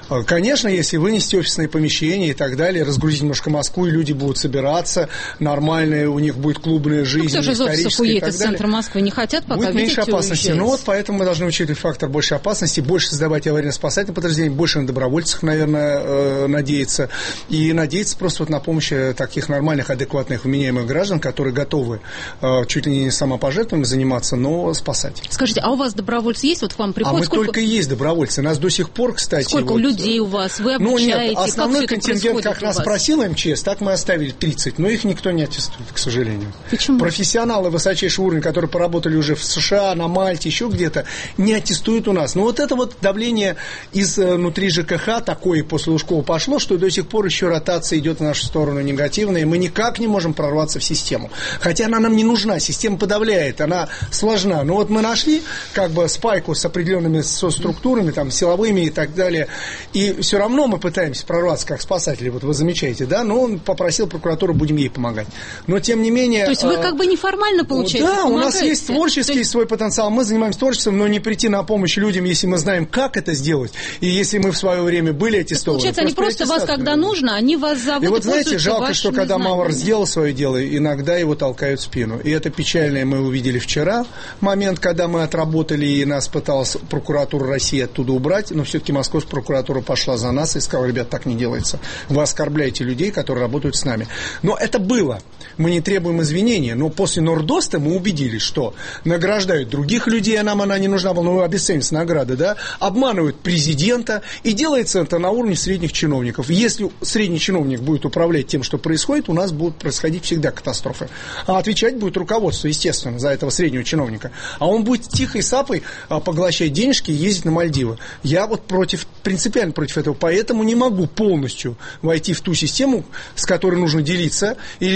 Конечно, если вынести офисные помещения и так далее, разгрузить немножко Москву, и люди будут собираться, нормальная у них будет клубная жизнь, кто же из офисов уедет из центра Москвы, не хотят пока, будет меньше опасности. Ну вот поэтому мы должны учитывать фактор большей опасности, больше создавать аварийно-спасательные подразделения, больше на добровольцах, наверное, надеяться. И надеяться просто вот на помощь таких нормальных, адекватных, вменяемых граждан, которые готовы чуть ли не самопожертвованием заниматься, но спасать. Скажите, а у вас добровольцы есть? Вот к вам приходят? А мы только и есть добровольцы. Нас до сих пор, кстати... Сколько людей у вас? Вы обучаете? Ну нет, основной контингент, как нас просила МЧС, так мы оставили 30, но их никто не аттестует, к сожалению. Почему? Профессионалы высочайшего уровня, которые поработали уже в США, на Мальте, еще где-то, не аттестуют у нас. Но вот это вот давление изнутри ЖКХ такое после Лужкова пошло, что до сих пор еще ротация идет в нашу сторону негативная, и мы никак не можем прорваться в систему. Хотя она нам не нужна, система подавляет, она сложна. Но вот мы нашли как бы спайку с определенными структурами, там, силовыми и так далее, и все равно мы пытаемся прорваться как спасатели, вот вы замечаете, да, но он попросил прокуратуру, будем ей помогать. Но тем не менее... То есть вы как бы неформально, получается, да, помогаете? У нас есть творческий свой потенциал, мы занимаемся творчеством, но не прийти на помощь людям, если мы знаем, как это сделать, и если мы в свое время были аттестованы. Получается, они просто вас, когда нужно, они вас зовут. И вот знаете, жалко, что когда Мавр сделал свое дело, иногда его толкают в спину. И это печальное мы увидели вчера, момент, когда мы отработали, и нас пыталась прокуратура России оттуда убрать, но все-таки Московская прокуратура пошла за нас и сказала: ребят, так не делается. Вы оскорбляете людей, которые работают с нами. Но это было. Мы не требуем извинения, но после Нордоста мы убедились, что награждают других людей, а нам она не нужна была, но обесценивается награда, да, обманывают президента, и делается это на уровне средних чиновников. Если средний чиновник будет управлять тем, что происходит, у нас будут происходить всегда катастрофы. А отвечать будет руководство, естественно, за этого среднего чиновника. А он будет тихой сапой поглощать денежки и ездить на Мальдивы. Я вот принципиально против этого, поэтому не могу полностью войти в ту систему, с которой нужно делиться,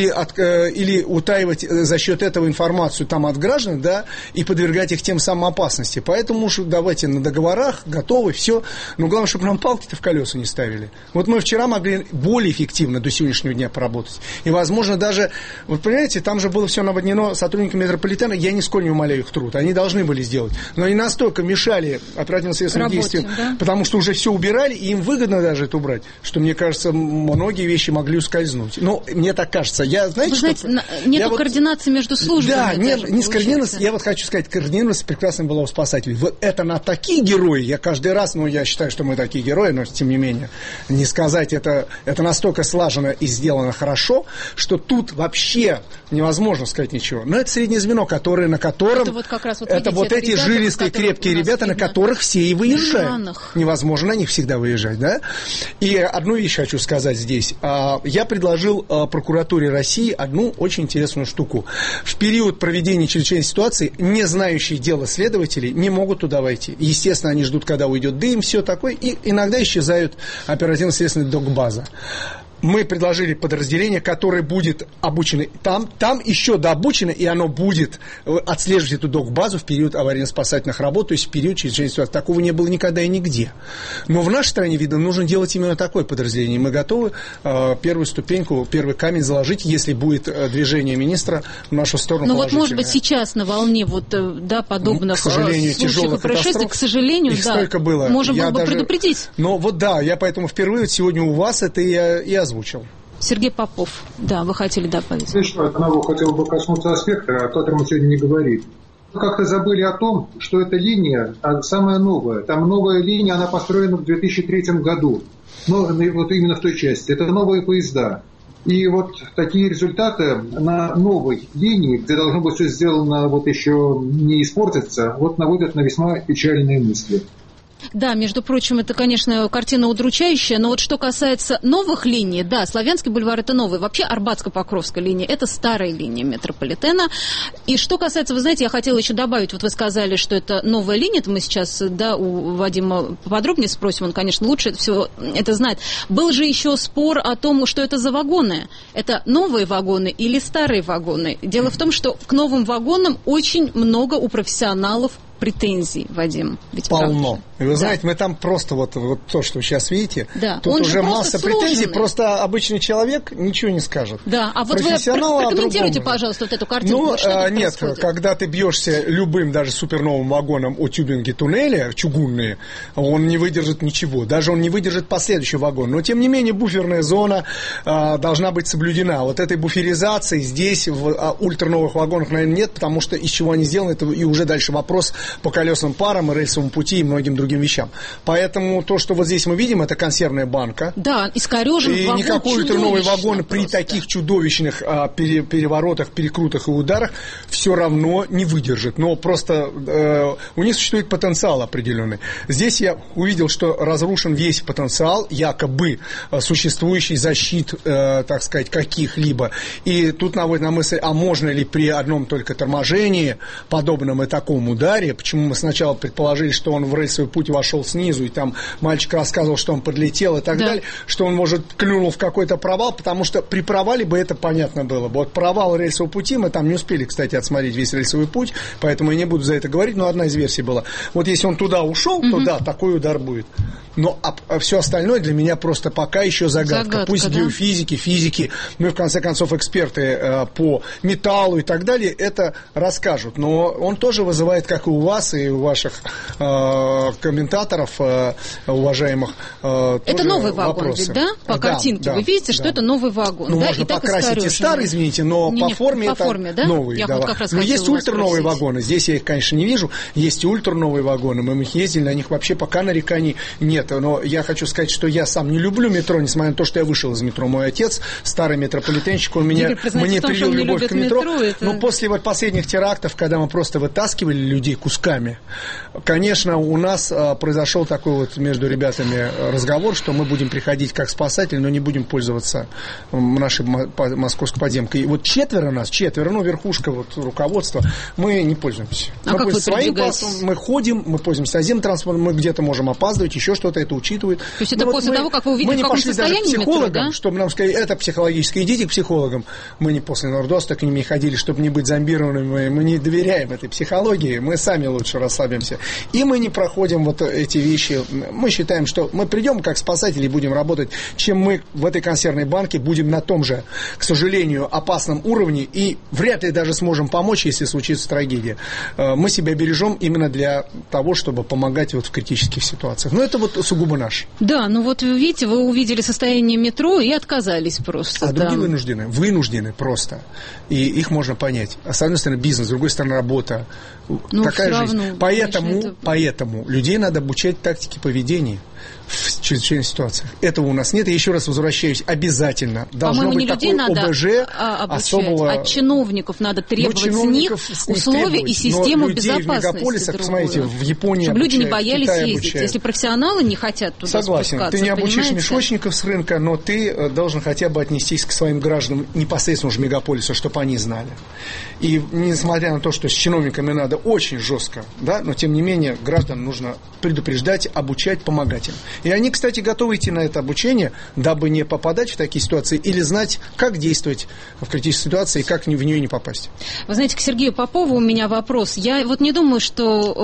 или утаивать за счет этого информацию там от граждан, да, и подвергать их тем самым опасности. Поэтому уж давайте на договорах, готовы, все. Но главное, чтобы нам палки-то в колеса не ставили. Вот мы вчера могли более эффективно до сегодняшнего дня поработать. И, возможно, даже, вот понимаете, там же было все наводнено сотрудниками метрополитена, я нисколько не умаляю их труд, они должны были сделать. Но они настолько мешали оперативно-следственным действиям, да? Потому что уже все убирали, и им выгодно даже это убрать, что, мне кажется, многие вещи могли ускользнуть. Ну, мне так кажется. Вы знаете, нет координации между службами. Да, не скоординированность. Я вот хочу сказать, координированность прекрасно была у спасателей. Вот это на такие герои, я каждый раз, я считаю, что мы такие герои, но тем не менее, не сказать, это настолько слаженно и сделано хорошо, что тут вообще невозможно сказать ничего. Но это среднее звено, на котором... Это вот как раз, это вот эти ребята, жилистые, крепкие ребята, на которых все и выезжают. Невозможно на них всегда выезжать, да? И одну вещь хочу сказать здесь. Я предложил прокуратуре России одну очень интересную штуку. В период проведения чрезвычайной ситуации не знающие дела следователи не могут туда войти. Естественно, они ждут, когда уйдет дым, все такое, и иногда исчезают оперативно-следственная док-база. Мы предложили подразделение, которое будет обучено. Там еще дообучено, и оно будет отслеживать эту док-базу в период аварийно-спасательных работ, то есть в период чрезвычайной ситуации. Такого не было никогда и нигде. Но в нашей стране, видно, нужно делать именно такое подразделение. Мы готовы первую ступеньку, первый камень заложить, если будет движение министра в нашу сторону. Ну вот, может быть, сейчас на волне подобных случаев и происшествий, к сожалению, их столько было. Можно было бы предупредить. Но вот да, я поэтому впервые сегодня у вас это и озвучил. Сергей Попов, да, вы хотели добавить. Еще одного хотел бы коснуться аспекта, о котором мы сегодня не говорили. Как-то забыли о том, что эта линия самая новая. Там новая линия, она построена в 2003 году. Но вот именно в той части. Это новые поезда. И вот такие результаты на новой линии, где должно быть все сделано, вот еще не испортиться, вот наводят на весьма печальные мысли. Да, между прочим, это, конечно, картина удручающая, но вот что касается новых линий, да, Славянский бульвар – это новый, вообще Арбатско-Покровская линия – это старая линия метрополитена. И что касается, вы знаете, я хотела еще добавить, вот вы сказали, что это новая линия, это мы сейчас, да, у Вадима подробнее спросим, он, конечно, лучше все это знает. Был же еще спор о том, что это за вагоны, это новые вагоны или старые вагоны. Дело в том, что к новым вагонам очень много у профессионалов претензий, Вадим? Ведь полно. И вы знаете, мы там просто вот то, что вы сейчас видите, тут уже масса претензий, просто обычный человек ничего не скажет. Да, а вот вы прокомментируйте, пожалуйста, вот эту картинку. Нет, когда ты бьешься любым, даже суперновым вагоном о тюбинге туннеля, чугунные, он не выдержит ничего. Даже он не выдержит последующий вагон. Но, тем не менее, буферная зона должна быть соблюдена. Вот этой буферизации здесь в ультрановых вагонах, наверное, нет, потому что из чего они сделаны, это и уже дальше вопрос по колесным парам, и рельсовому пути, и многим другим вещам. Поэтому то, что вот здесь мы видим, это консервная банка. Да, искорежен вагон. И никакой ультрановый вагон при таких чудовищных переворотах, перекрутах и ударах все равно не выдержит. Но просто у них существует потенциал определенный. Здесь я увидел, что разрушен весь потенциал, якобы существующий защит, так сказать, каких-либо. И тут наводит на мысль, а можно ли при одном только торможении, подобном и таком ударе, почему мы сначала предположили, что он в рельсовый путь вошел снизу, и там мальчик рассказывал, что он подлетел и так далее, что он, может, клюнул в какой-то провал, потому что при провале бы это понятно было бы. Вот провал рельсового пути, мы там не успели, кстати, отсмотреть весь рельсовый путь, поэтому я не буду за это говорить, но одна из версий была. Вот если он туда ушел, то да, такой удар будет. Но все остальное для меня просто пока еще загадка. Пусть геофизики, физики, ну и в конце концов эксперты по металлу и так далее это расскажут. Но он тоже вызывает, как и у вас, и у ваших комментаторов, уважаемых, это новый вагон, вопросы. Ведь, да? По картинке вы видите, что это новый вагон. Ну, можно покрасить и старый, извините, но по форме это новый. Но есть ультрановые вагоны. Здесь я их, конечно, не вижу. Есть и ультрановые вагоны. Мы ездили на них, вообще пока нареканий нет. Но я хочу сказать, что я сам не люблю метро, несмотря на то, что я вышел из метро. Мой отец, старый метрополитенщик, он мне привил любовь к метро. Но после вот последних терактов, когда мы просто вытаскивали людей кусками, конечно, у нас произошел такой вот между ребятами разговор, что мы будем приходить как спасатели, но не будем пользоваться нашей московской подземкой. И вот четверо, верхушка, вот руководство, мы не пользуемся. Мы как вы своим пассом, мы ходим, мы пользуемся наземным транспортом, мы где-то можем опаздывать, еще что-то это учитывает. То есть это после того, как вы увидели, в каком состоянии метро, психологам, чтобы нам сказать, это психологическое, идите к психологам. Мы не после Нордоста к ним не ходили, чтобы не быть зомбированными, мы не доверяем этой психологии, мы сами лучше расслабимся. И мы не проходим вот эти вещи. Мы считаем, что мы придем как спасатели и будем работать, чем мы в этой консервной банке будем на том же, к сожалению, опасном уровне и вряд ли даже сможем помочь, если случится трагедия. Мы себя бережем именно для того, чтобы помогать вот в критических ситуациях. Но это вот сугубо наш. Да, ну вот видите, вы увидели состояние метро и отказались просто. Другие вынуждены просто. И их можно понять. С одной стороны бизнес, с другой стороны работа. Такая жизнь. Поэтому людей надо обучать тактике поведения в чрезвычайных ситуациях. Этого у нас нет. И еще раз возвращаюсь, обязательно должно быть такое ОБЖ особого... От чиновников надо требовать с них условия и систему безопасности. В мегаполисах, посмотрите, в Японии чтобы люди не боялись ездить. Если профессионалы не хотят туда спускаться, ты не обучишь мешочников с рынка, но ты должен хотя бы отнестись к своим гражданам непосредственно уже мегаполиса, чтобы они знали. И несмотря на то, что с чиновниками надо очень жестко, да, но тем не менее граждан нужно предупреждать, обучать, помогать им. И они, кстати, готовы идти на это обучение, дабы не попадать в такие ситуации или знать, как действовать в критической ситуации и как в нее не попасть. Вы знаете, к Сергею Попову у меня вопрос. Я вот не думаю, что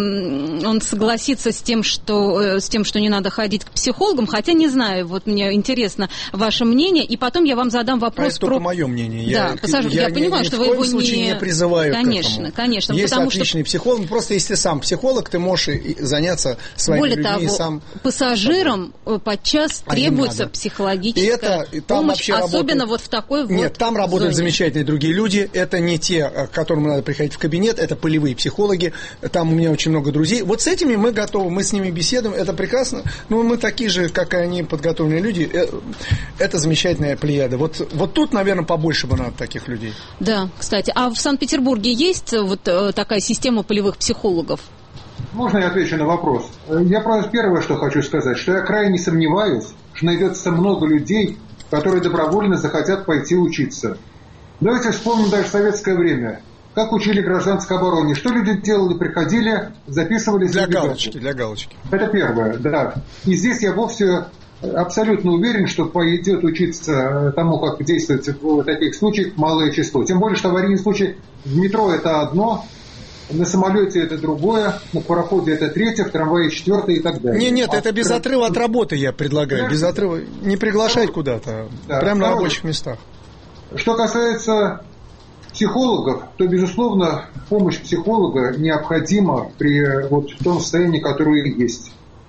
он согласится с тем, что не надо ходить к психологам, хотя не знаю, вот мне интересно ваше мнение, и потом я вам задам вопрос это только мое мнение. Да, я понимаю, что вы его не призываю конечно, к этому. Конечно. Есть отличный психолог, просто если ты сам психолог, ты можешь заняться своими людьми сам. Пассажирам подчас требуется психологическая помощь, особенно вот в такой вот Нет, там работают зоне. Замечательные другие люди. Это не те, к которым надо приходить в кабинет, это полевые психологи. Там у меня очень много друзей. Вот с этими мы готовы, мы с ними беседуем, это прекрасно. Но мы такие же, как и они, подготовленные люди. Это замечательная плеяда. Вот тут, наверное, побольше бы надо таких людей. Да, кстати. А в Санкт-Петербурге есть вот такая система полевых психологов? Можно я отвечу на вопрос? Я просто первое, что хочу сказать, что я крайне сомневаюсь, что найдется много людей, которые добровольно захотят пойти учиться. Давайте вспомним даже советское время. Как учили гражданской обороне. Что люди делали? Приходили, записывались... Для галочки. Это первое, да. И здесь я вовсе абсолютно уверен, что пойдет учиться тому, как действовать в таких случаях, малое число. Тем более, что аварийный случай в метро – это одно, на самолете это другое, на пароходе это третье, в трамвае четвертое и так далее. Нет, это без отрыва от работы я предлагаю. Без отрыва не приглашать куда-то, прямо на рабочих местах. Что касается психологов, то, безусловно, помощь психолога необходима при том состоянии, которое есть.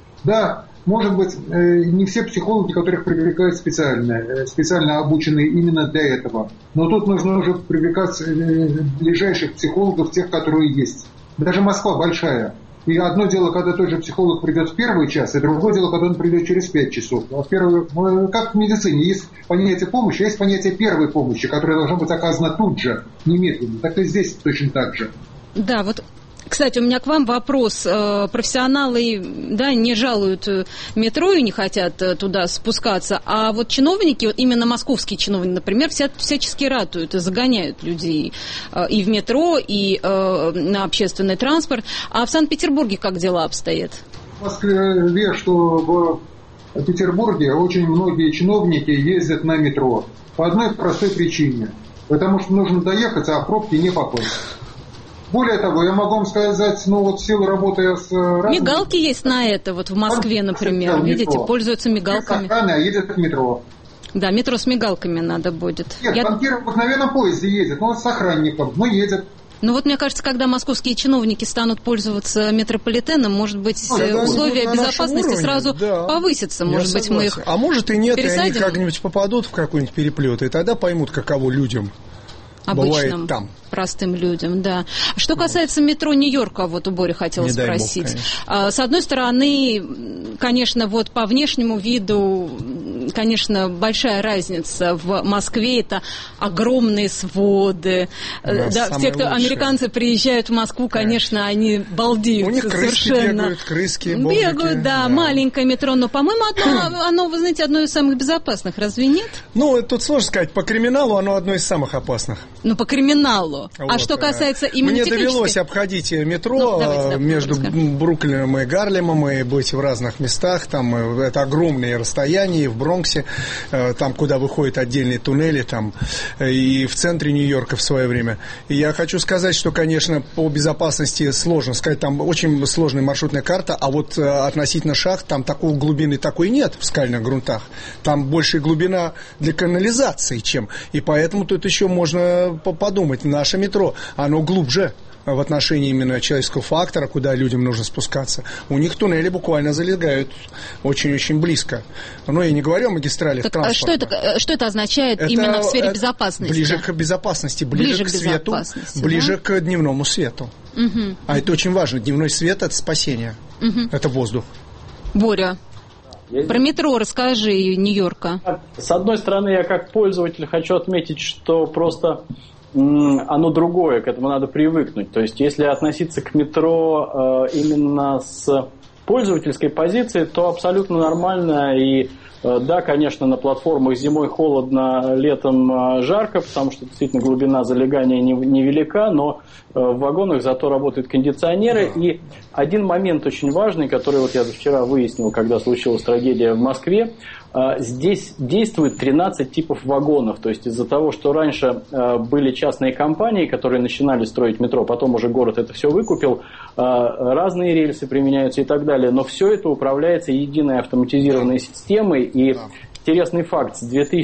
Да, может быть, не все психологи, которых привлекают специально обученные именно для этого. Но тут нужно уже привлекать ближайших психологов, тех, которые есть. Даже Москва большая. И одно дело, когда тот же психолог придет в первый час, и другое дело, когда он придет через 5 часов. Как в медицине, есть понятие помощи, а есть понятие первой помощи, которая должна быть оказана тут же, немедленно. Так и здесь точно так же. Да, кстати, у меня к вам вопрос. Профессионалы, не жалуют метро и не хотят туда спускаться, а вот чиновники, именно московские чиновники, например, всячески ратуют и загоняют людей и в метро, и на общественный транспорт. А в Санкт-Петербурге как дела обстоят? В Москве, что в Петербурге очень многие чиновники ездят на метро по одной простой причине. Потому что нужно доехать, а в пробки не попасть. Более того, я могу вам сказать, в силу работы с... Мигалки есть на это, в Москве, например, видите, пользуются мигалками. А едет в метро. Да, метро с мигалками надо будет. Нет, банкир в обыкновенном поезде едет, с охранником, но едет. Мне кажется, когда московские чиновники станут пользоваться метрополитеном, может быть, условия безопасности сразу повысятся. Может быть, мы их А может и нет, пересадим. И они как-нибудь попадут в какой-нибудь переплет, и тогда поймут, каково людям. Обычным, простым людям, да. Что касается метро Нью-Йорка, у Бори хотела спросить. Бог, с одной стороны, конечно, по внешнему виду, конечно, большая разница. В Москве это огромные своды. Все, кто американцы приезжают в Москву, конечно, они балдеют. У них совершенно. крыски бегают, да, маленькое метро. Но, по-моему, оно, вы знаете, одно из самых безопасных. Разве нет? Тут сложно сказать. По криминалу оно одно из самых опасных. По криминалу. А что касается именно Мне довелось обходить метро между Бруклином и Гарлемом и быть в разных местах. Там это огромные расстояния, и в Бронксе, там, куда выходят отдельные туннели, и в центре Нью-Йорка в свое время. И я хочу сказать, что, конечно, по безопасности сложно сказать. Там очень сложная маршрутная карта, а относительно шахт, там такой глубины такой нет в скальных грунтах. Там больше глубина для канализации, чем. И поэтому тут еще можно подумать, наше метро, оно глубже в отношении именно человеческого фактора, куда людям нужно спускаться. У них туннели буквально залегают очень-очень близко. Я не говорю о магистралях транспорта. Что это означает именно в сфере безопасности? Ближе к безопасности, ближе к свету, ближе к дневному свету. Угу. А это очень важно. Дневной свет – это спасение. Угу. Это воздух. Боря, про метро расскажи Нью-Йорка. С одной стороны, я как пользователь хочу отметить, что просто оно другое, к этому надо привыкнуть. То есть, если относиться к метро именно с пользовательской позиции, то абсолютно нормально. И да, конечно, на платформах зимой холодно, летом жарко, потому что действительно глубина залегания невелика, но в вагонах зато работают кондиционеры. И один момент очень важный, который я вчера выяснил, когда случилась трагедия в Москве. Здесь действует 13 типов вагонов. То есть из-за того, что раньше были частные компании, которые начинали строить метро, потом уже город это все выкупил, разные рельсы применяются и так далее. Но все это управляется единой автоматизированной системой. И интересный факт, с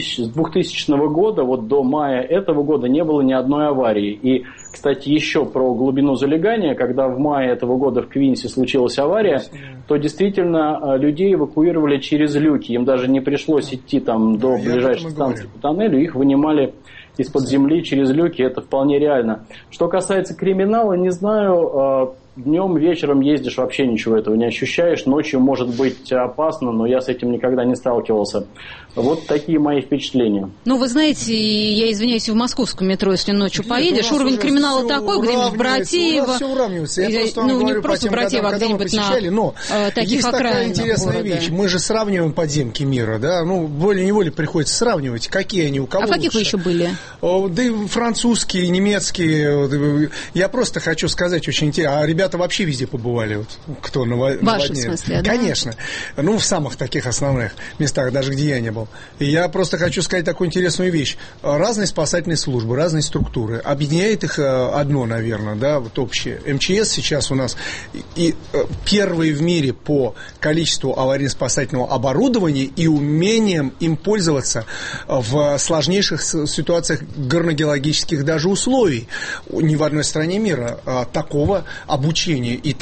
2000 года до мая этого года не было ни одной аварии. И, кстати, еще про глубину залегания, когда в мае этого года в Квинсе случилась авария, то действительно людей эвакуировали через люки. Им даже не пришлось идти до ближайшей станции по тоннелю, их вынимали из-под земли через люки, это вполне реально. Что касается криминала, не знаю, днем, вечером ездишь, вообще ничего этого не ощущаешь, ночью может быть опасно, но я с этим никогда не сталкивался. Вот такие мои впечатления. Вы знаете, я извиняюсь, в московском метро, если ночью поедешь, уровень криминала такой, где-нибудь в Братеево. У нас все уравнивается. Я просто не говорю просто в Братеево, а где-нибудь на таких есть такая интересная города. Вещь. Мы же сравниваем подземки мира, да? Волей-неволей приходится сравнивать, какие они у кого А в каких лучше. вы еще были? Да и французские, немецкие. Я просто хочу сказать очень интересно. А ребята вообще везде побывали, вот, кто наводнее. В вашем смысле, да? Конечно. Ну, в самых таких основных местах, даже где я не был. И я просто хочу сказать такую интересную вещь. Разные спасательные службы, разные структуры. Объединяет их одно, наверное, да, вот общее. МЧС сейчас у нас и первый в мире по количеству аварийно-спасательного оборудования и умением им пользоваться в сложнейших ситуациях горногеологических даже условий. Ни в одной стране мира такого обучения и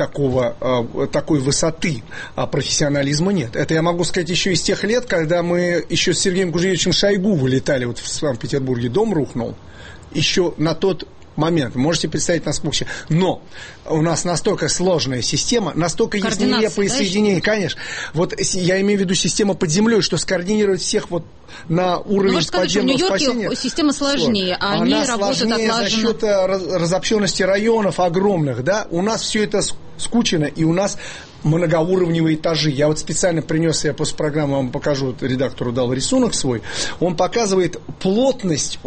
такой высоты профессионализма нет. Это я могу сказать еще из тех лет, когда мы еще с Сергеем Кужевичем Шойгу вылетали, вот в Санкт-Петербурге дом рухнул, еще на тот момент. Можете представить, насколько... Но у нас настолько сложная система, настолько есть нелепые соединения. Конечно. Вот я имею в виду система под землей, что скоординировать всех вот на уровень подземного спасения. В Нью-Йорке система сложнее, а они работают отлаженно. За счет разобщенности районов огромных, да? У нас все это скучено, и у нас многоуровневые этажи. Я вот специально принес, я после программы вам покажу, редактору дал рисунок свой. Он показывает плотность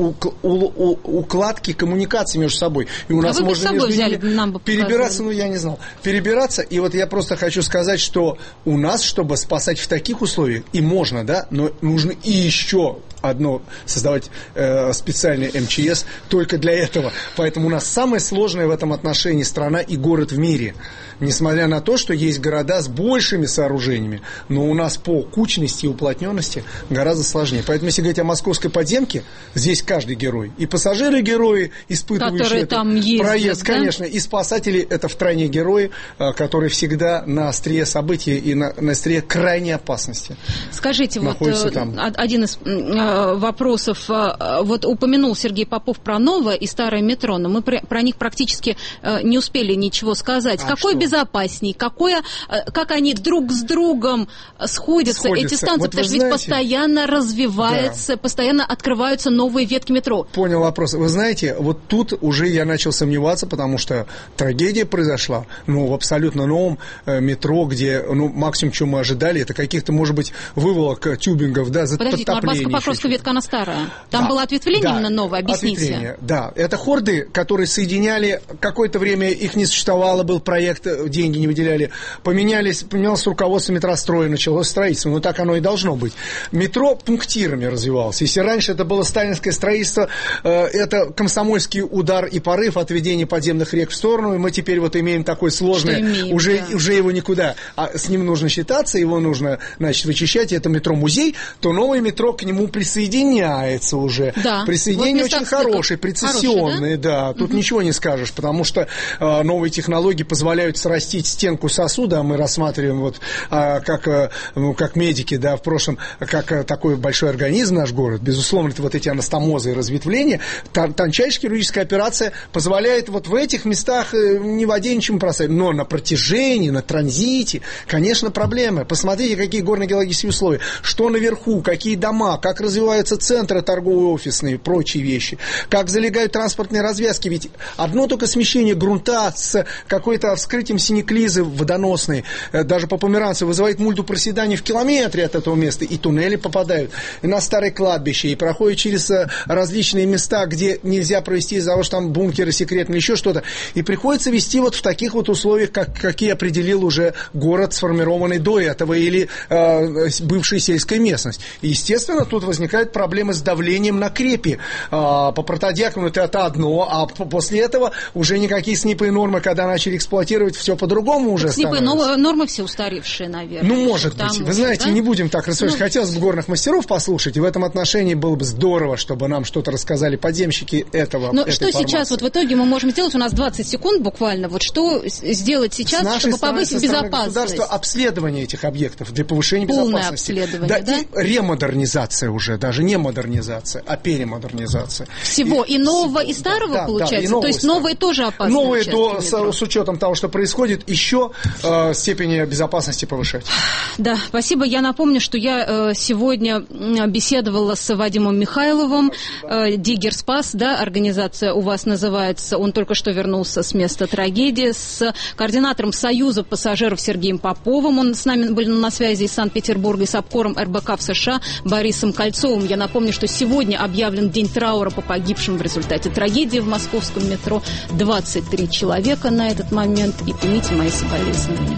укладки коммуникаций между собой. И у нас вы можно с собой взяли, нам бы перебираться, я не знал. Перебираться, и вот я просто хочу сказать, что у нас, чтобы спасать в таких условиях, и можно, да, но нужно и еще одно создавать специальный МЧС только для этого. Поэтому у нас самая сложная в этом отношении страна и город в мире. Несмотря на то, что есть города с большими сооружениями, но у нас по кучности и уплотненности гораздо сложнее. Поэтому, если говорить о московской подземке, здесь каждый герой. И пассажиры-герои, испытывающие там ездят, проезд, да? Конечно, и спасатели – это втройне герои, которые всегда на острие событий и на острие крайней опасности. Скажите, вот один из вопросов. Вот упомянул Сергей Попов про новое и старое метро, но мы про них практически не успели ничего сказать. Какое безопасней? Как они друг с другом сходятся. Эти станции? Вот потому что ведь постоянно развивается, постоянно открываются новые ветки метро. Понял вопрос. Вы знаете, вот тут уже я начал сомневаться, потому что трагедия произошла, в абсолютно новом метро, где, максимум, что мы ожидали, это каких-то, может быть, выволок тюбингов, да, за подтопление. Подождите, Покровская ветка, она старая. Там было ответвление именно новое, объясните. Ответвление, да. Это хорды, которые соединяли, какое-то время их не существовало, был проект, деньги не выделяли, поменялось руководство метростроя, началось строительство, но так оно и должно быть. Метро пунктирами развивалось. Если раньше это было сталинское строительство, это комсомольский удар и порыв отведения подземных рек в сторону, и мы теперь вот имеем такой сложный, уже его никуда, а с ним нужно считаться, его нужно, вычищать, и это метро-музей, то новое метро к нему присоединяется уже. Да. Присоединение очень хорошее, прецессионное, да, тут ничего не скажешь, потому что новые технологии позволяют срастить стенку сосуда, а мы рассматриваем как медики, да, в прошлом, как такой большой организм наш город, безусловно, это вот эти анастомозы и разветвления, тончайшая хирургическая операция позволяет вот в этих местах не в воде ничего проставить, но на протяжении, на транзите, конечно, проблемы. Посмотрите, какие горно-геологические условия, что наверху, какие дома, как развиваются центры торговые, офисные и прочие вещи, как залегают транспортные развязки, ведь одно только смещение грунта с какой-то вскрытием синеклизы водоносной, даже по Померанцу, вызывает мульду проседания в километре от этого места, и туннели попадают, и на старое кладбище, и проходят через различные места, где нельзя провести из-за того, что там бункеры секретные, еще что-то, и приходится вести вот в таких вот условиях, какие определил уже город, сформированный до этого, или бывшая сельская местность. И, естественно, тут возникают проблемы с давлением на крепи. По протодиакону это одно, а после этого уже никакие СНИПы и нормы, когда начали эксплуатировать, все по-другому уже СНИПы и нормы все устаревшие, наверное. Может быть. Вы знаете, да? Не будем так рассуждать. Хотелось бы горных мастеров послушать, и в этом отношении было бы здорово, чтобы нам что-то рассказали подземщики этого. Но что формации. Сейчас вот в итоге мы можем сделать? У нас 20 секунд буквально. Вот что сделать сейчас, чтобы повысить безопасность? Государство обследование этих объектов для повышения безопасности. Обследование, да? И ремодернизация уже, даже не модернизация, а перемодернизация. Всего и нового, и старого, получается? И нового, то есть новые тоже опасны? Новые с учетом того, что происходит, еще степени безопасности повышать. Да, спасибо. Я напомню, что я сегодня беседовала с Вадимом Михайловым, Диггер Спас, да, организация у вас называется, он только что вернулся с места трагедии, с координатором Союза пассажиров Сергеем Поповым, он с нами был на связи из Санкт-Петербурга, и с обкором РБК в США Борисом Кольцовым. Я напомню, что сегодня объявлен день траура по погибшим в результате трагедии в московском метро. 23 человека на этот момент, и примите мои соболезнования.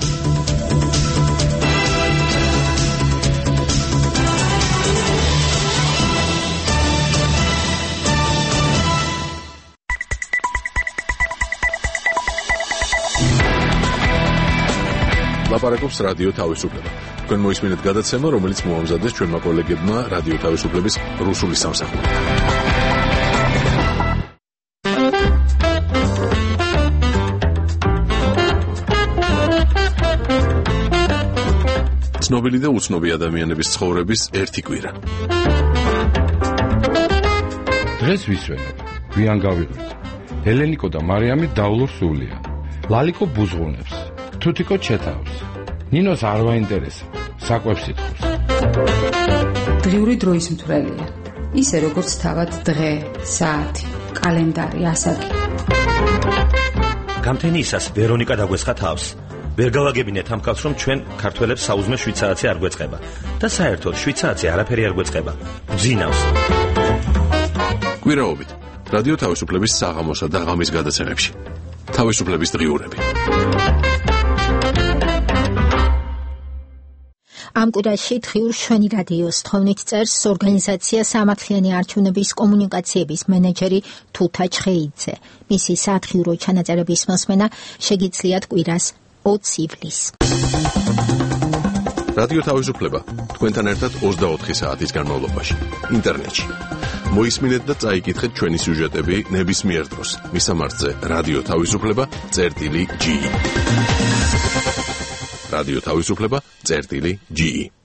ლაპარაკობს რადიო თავისუფლება. თქვენ მოისმინეთ გადაცემა, რომელიც მოამზადეს ჩვენმა კოლეგებმა რადიო თავისუფლების რუსული სამსახური. ცნობილი და უცნობი ადამიანების ცხოვრების ერთი კვირა. დღეს ვისვენებ, გვიან გავიღვით. ელენიკო და მარიამი დავლობს სულია. ლალიკო ბუზღუნებს. თუთიკო ჩეთავს. ნინოს არ ვაინტერესებს. საკვებს ითხოვს. დღიური დროის მთვრელია. ისე როგორც თავად დღე, საათი, კალენდარი, ასაკი. გამთენიისას ვერონიკა დაგვესხა თავს. ვერ გავაგებინეთ ამ კაცს, რომ ჩვენ ქართველებს საუზმე შვიცარიცი არ გვეწყება და საერთოდ შვიცარიცი არაფერი არ გვეწყება. გძინავს. კვირაობით რადიო თავისუფლების საღამოსა და ღამის გადაცემებში. თავისუფლების დღიურები. ამ კვირაში დღიურ შვენი რადიოს თხოვნით წერს ორგანიზაცია სამართლიანი არჩევნების კომუნიკაციების მენეჯერი თუთა ჩხეიძე. მისი სათხიურო ჩანაწერების მოსმენა შეგიძლიათ კვირას 20 ივლისს. რადიო თავისუფლება თქვენთან ერთად 24 საათის განმავლობაში ინტერნეტში. მოისმინეთ და წაიკითხეთ ჩვენი სიუჟეტები ნებისმიერ დროს მისამართზე რადიო თავისუფლება.ge. რადიო თავისუფლება.ge